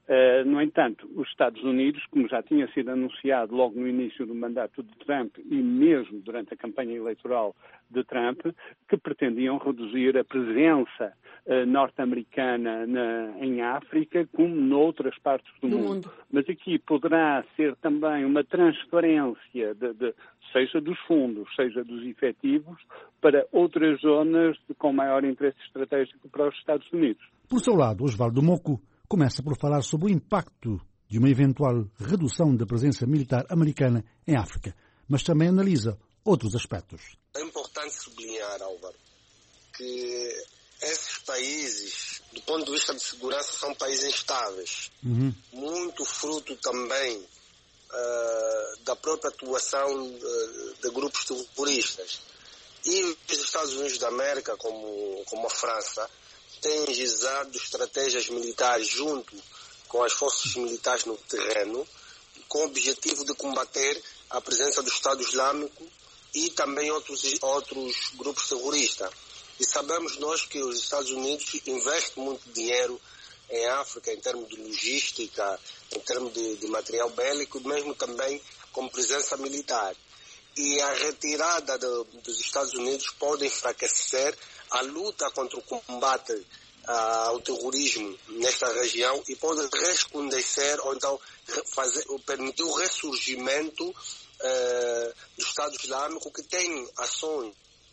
Uh, no entanto, os Estados Unidos, como já tinha sido anunciado logo no início do mandato de Trump e mesmo durante a campanha eleitoral de Trump, que pretendiam reduzir a presença uh, norte-americana na, em África como noutras partes do, do mundo. mundo. Mas aqui poderá ser também uma transferência, de, de, seja dos fundos, seja dos efetivos, para outras zonas de, com maior interesse estratégico para os Estados Unidos. Por seu lado, Osvaldo Moco começa por falar sobre o impacto de uma eventual redução da presença militar americana em África, mas também analisa outros aspectos. É importante sublinhar, Álvaro, que esses países, do ponto de vista de segurança, são países instáveis. Uhum. Muito fruto também uh, da própria atuação de, de grupos terroristas. E os Estados Unidos da América, como, como a França, têm usado estratégias militares junto com as forças militares no terreno, com o objetivo de combater a presença do Estado Islâmico e também outros, outros grupos terroristas. E sabemos nós que os Estados Unidos investem muito dinheiro em África, em termos de logística, em termos de, de material bélico, mesmo também com presença militar. E a retirada de, dos Estados Unidos pode enfraquecer a luta contra o combate uh, ao terrorismo nesta região e pode resplandecer ou então fazer, permitir o ressurgimento uh, do Estado Islâmico, que tem ações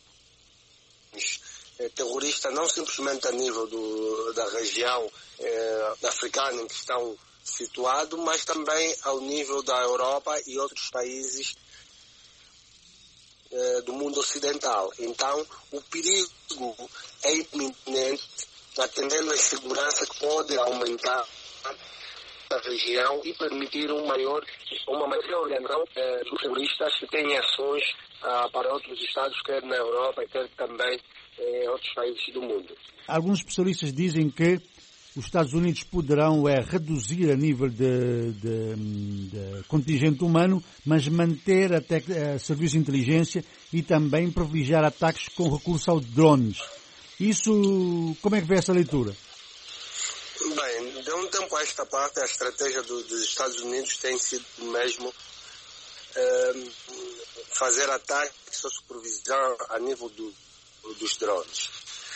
uh, terroristas não simplesmente a nível do, da região uh, africana em que estão situados, mas também ao nível da Europa e outros países do mundo ocidental. Então, o perigo é iminente, atendendo a insegurança que pode aumentar a região e permitir um maior, uma maior organização eh, dos terroristas que têm ações ah, para outros estados, quer na Europa, quer também em outros países do mundo. Alguns especialistas dizem que os Estados Unidos poderão é, reduzir a nível de, de, de contingente humano, mas manter até uh, serviços de inteligência e também privilegiar ataques com recurso aos drones. Isso, como é que vê essa leitura? Bem, de um tempo a esta parte, a estratégia do, dos Estados Unidos tem sido mesmo uh, fazer ataques ou supervisão a nível do, dos drones.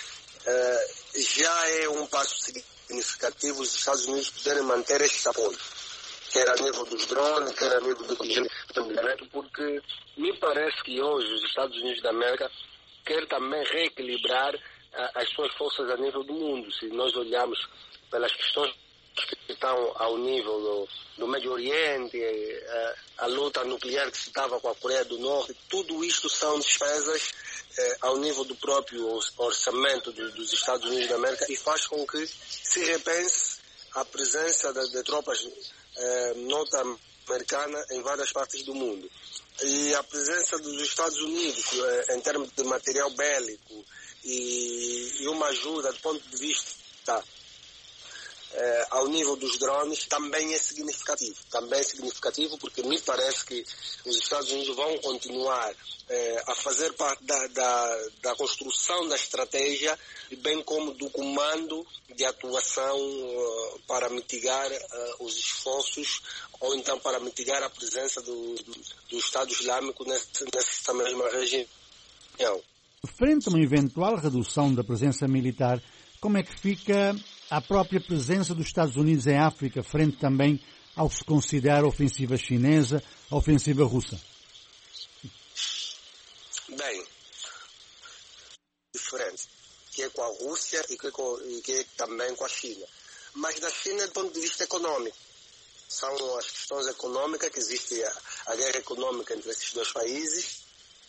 Uh, já é um passo significativo os Estados Unidos poderem manter este apoio, quer a nível dos drones, quer a nível do contingente, porque me parece que hoje os Estados Unidos da América querem também reequilibrar uh, as suas forças a nível do mundo. Se nós olharmos pelas questões que estão ao nível do, do Médio Oriente, uh, a luta nuclear que se estava com a Coreia do Norte, tudo isto são despesas uh, ao nível do próprio orçamento do, dos Estados Unidos da América e faz com que se repense a presença de, de tropas uh, norte-americanas em várias partes do mundo. E a presença dos Estados Unidos uh, em termos de material bélico e, e uma ajuda do ponto de vista Eh, ao nível dos drones também é significativo. Também é significativo porque me parece que os Estados Unidos vão continuar eh, a fazer parte da, da, da construção da estratégia, bem como do comando de atuação uh, para mitigar uh, os esforços ou então para mitigar a presença do, do, do Estado Islâmico nessa, nessa mesma região. Frente a uma eventual redução da presença militar, como é que fica a própria presença dos Estados Unidos em África, frente também ao que se considera a ofensiva chinesa, a ofensiva russa? Bem, diferente, que é com a Rússia e que é, com, e que é também com a China. Mas da China, do ponto de vista econômico, são as questões econômicas, que existe a, a guerra econômica entre esses dois países,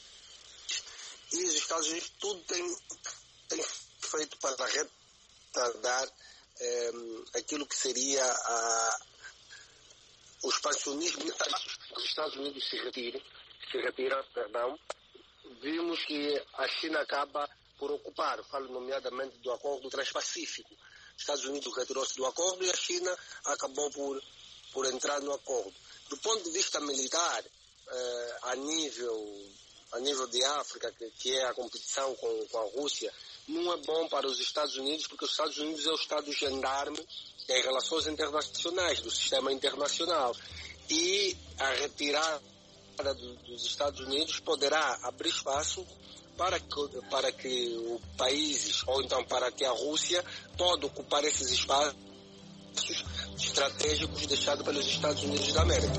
e os Estados Unidos tudo tem, tem feito para retardar eh, aquilo que seria a, o expansionismo dos Estados Unidos se retira, se retira, perdão. Vimos que a China acaba por ocupar, falo nomeadamente do acordo transpacífico. Os Estados Unidos retirou-se do acordo e a China acabou por, por entrar no acordo. Do ponto de vista militar, eh, a nível a nível de África, que, que é a competição com, com a Rússia, não é bom para os Estados Unidos, porque os Estados Unidos é o Estado gendarme tem relações internacionais, do sistema internacional. E a retirada do, dos Estados Unidos poderá abrir espaço para que, para que os países, ou então para que a Rússia, possa ocupar esses espaços estratégicos deixados pelos Estados Unidos da América.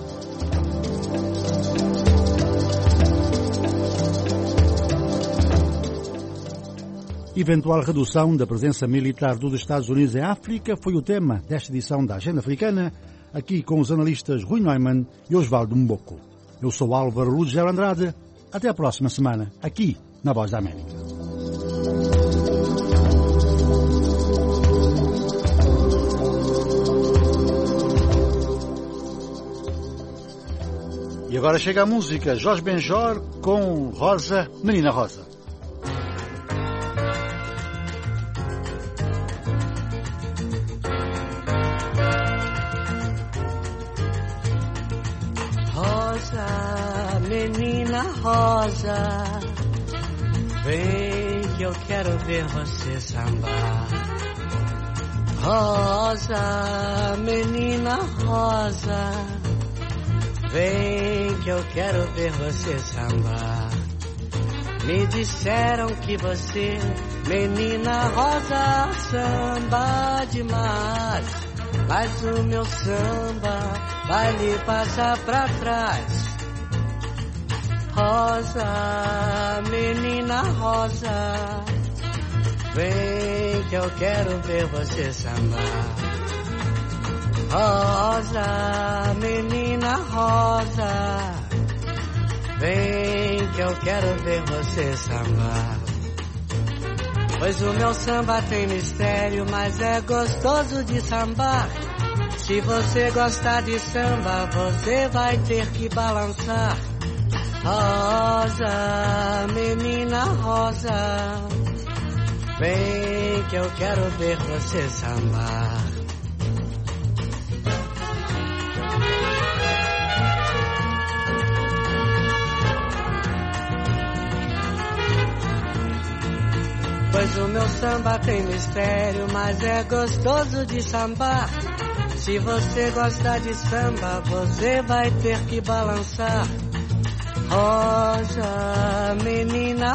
Eventual redução da presença militar dos Estados Unidos em África foi o tema desta edição da Agenda Africana, aqui com os analistas Rui Neumann e Osvaldo Mboko. Eu sou Álvaro Lugero Andrade. Até a próxima semana, aqui na Voz da América. E agora chega a música Jorge Benjor com Rosa, Menina Rosa. Menina Rosa, vem que eu quero ver você sambar. Rosa, menina Rosa, vem que eu quero ver você sambar. Me disseram que você, menina Rosa, samba demais, mas o meu samba vai lhe passar pra trás. Rosa, menina Rosa, vem que eu quero ver você sambar. Rosa, menina Rosa, vem que eu quero ver você sambar. Pois o meu samba tem mistério, mas é gostoso de sambar. Se você gostar de samba, você vai ter que balançar. Rosa, menina Rosa, vem que eu quero ver você sambar. Pois o meu samba tem mistério, mas é gostoso de sambar. Se você gostar de samba, você vai ter que balançar. Rosa, menina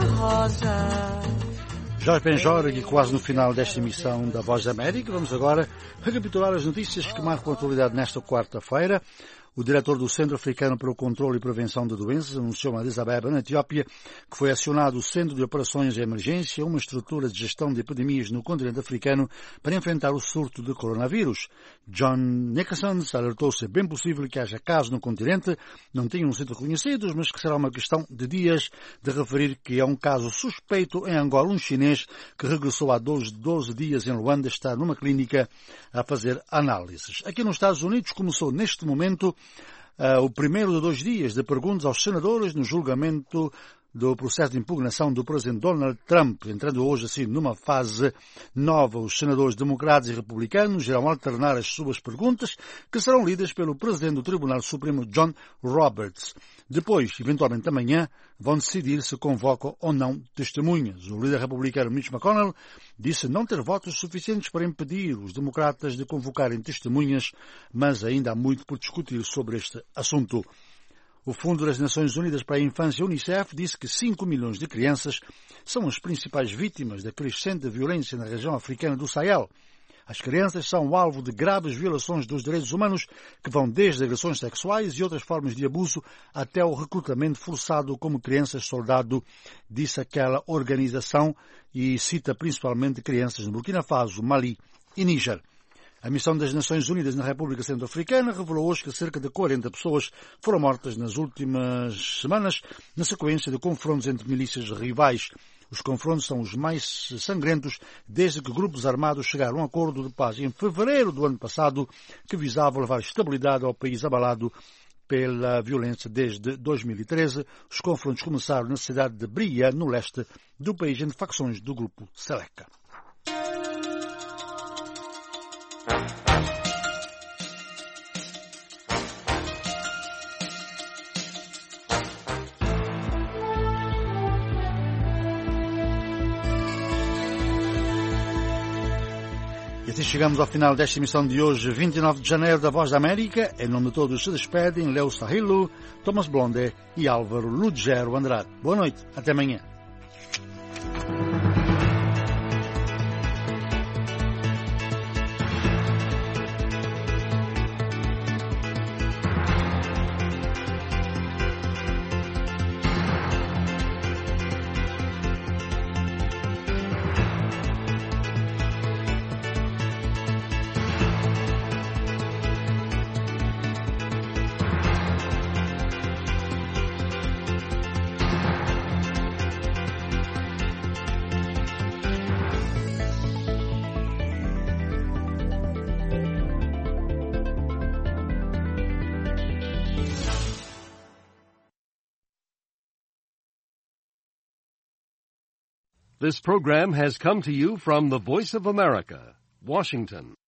Rosa. Jorge Benjor, aqui quase no final desta emissão da Voz da América. Vamos agora recapitular as notícias que marcam a atualidade nesta quarta-feira. O diretor do Centro Africano para o Controlo e Prevenção de Doenças anunciou em Addis Abeba, na Etiópia, que foi acionado o Centro de Operações de Emergência, uma estrutura de gestão de epidemias no continente africano, para enfrentar o surto de coronavírus. John Nicholson alertou ser bem possível que haja casos no continente, não tenham sido reconhecidos, mas que será uma questão de dias, de referir que é um caso suspeito em Angola. Um chinês que regressou há doze dias em Luanda está numa clínica a fazer análises. Aqui nos Estados Unidos começou neste momento Uh, o primeiro de dois dias de perguntas aos senadores no julgamento do processo de impugnação do presidente Donald Trump, entrando hoje assim numa fase nova. Os senadores democratas e republicanos irão alternar as suas perguntas, que serão lidas pelo presidente do Tribunal Supremo, John Roberts. Depois, eventualmente amanhã, vão decidir se convocam ou não testemunhas. O líder republicano Mitch McConnell disse não ter votos suficientes para impedir os democratas de convocarem testemunhas, mas ainda há muito por discutir sobre este assunto. O Fundo das Nações Unidas para a Infância, UNICEF, disse que cinco milhões de crianças são as principais vítimas da crescente violência na região africana do Sahel. As crianças são alvo de graves violações dos direitos humanos, que vão desde agressões sexuais e outras formas de abuso até o recrutamento forçado como crianças-soldado, disse aquela organização, e cita principalmente crianças no Burkina Faso, Mali e Níger. A missão das Nações Unidas na República Centro-Africana revelou hoje que cerca de quarenta pessoas foram mortas nas últimas semanas na sequência de confrontos entre milícias rivais. Os confrontos são os mais sangrentos desde que grupos armados chegaram a um acordo de paz em fevereiro do ano passado, que visava levar estabilidade ao país abalado pela violência desde dois mil e treze. Os confrontos começaram na cidade de Bria, no leste do país, entre facções do grupo Seleka. assim chegamos ao final desta emissão de hoje, vinte e nove de janeiro, da Voz da América. Em nome de todos se despedem Leo Sahilo, Thomas Blonde e Álvaro Ludgero Andrade. Boa noite, até amanhã. This program has come to you from the Voice of America, Washington.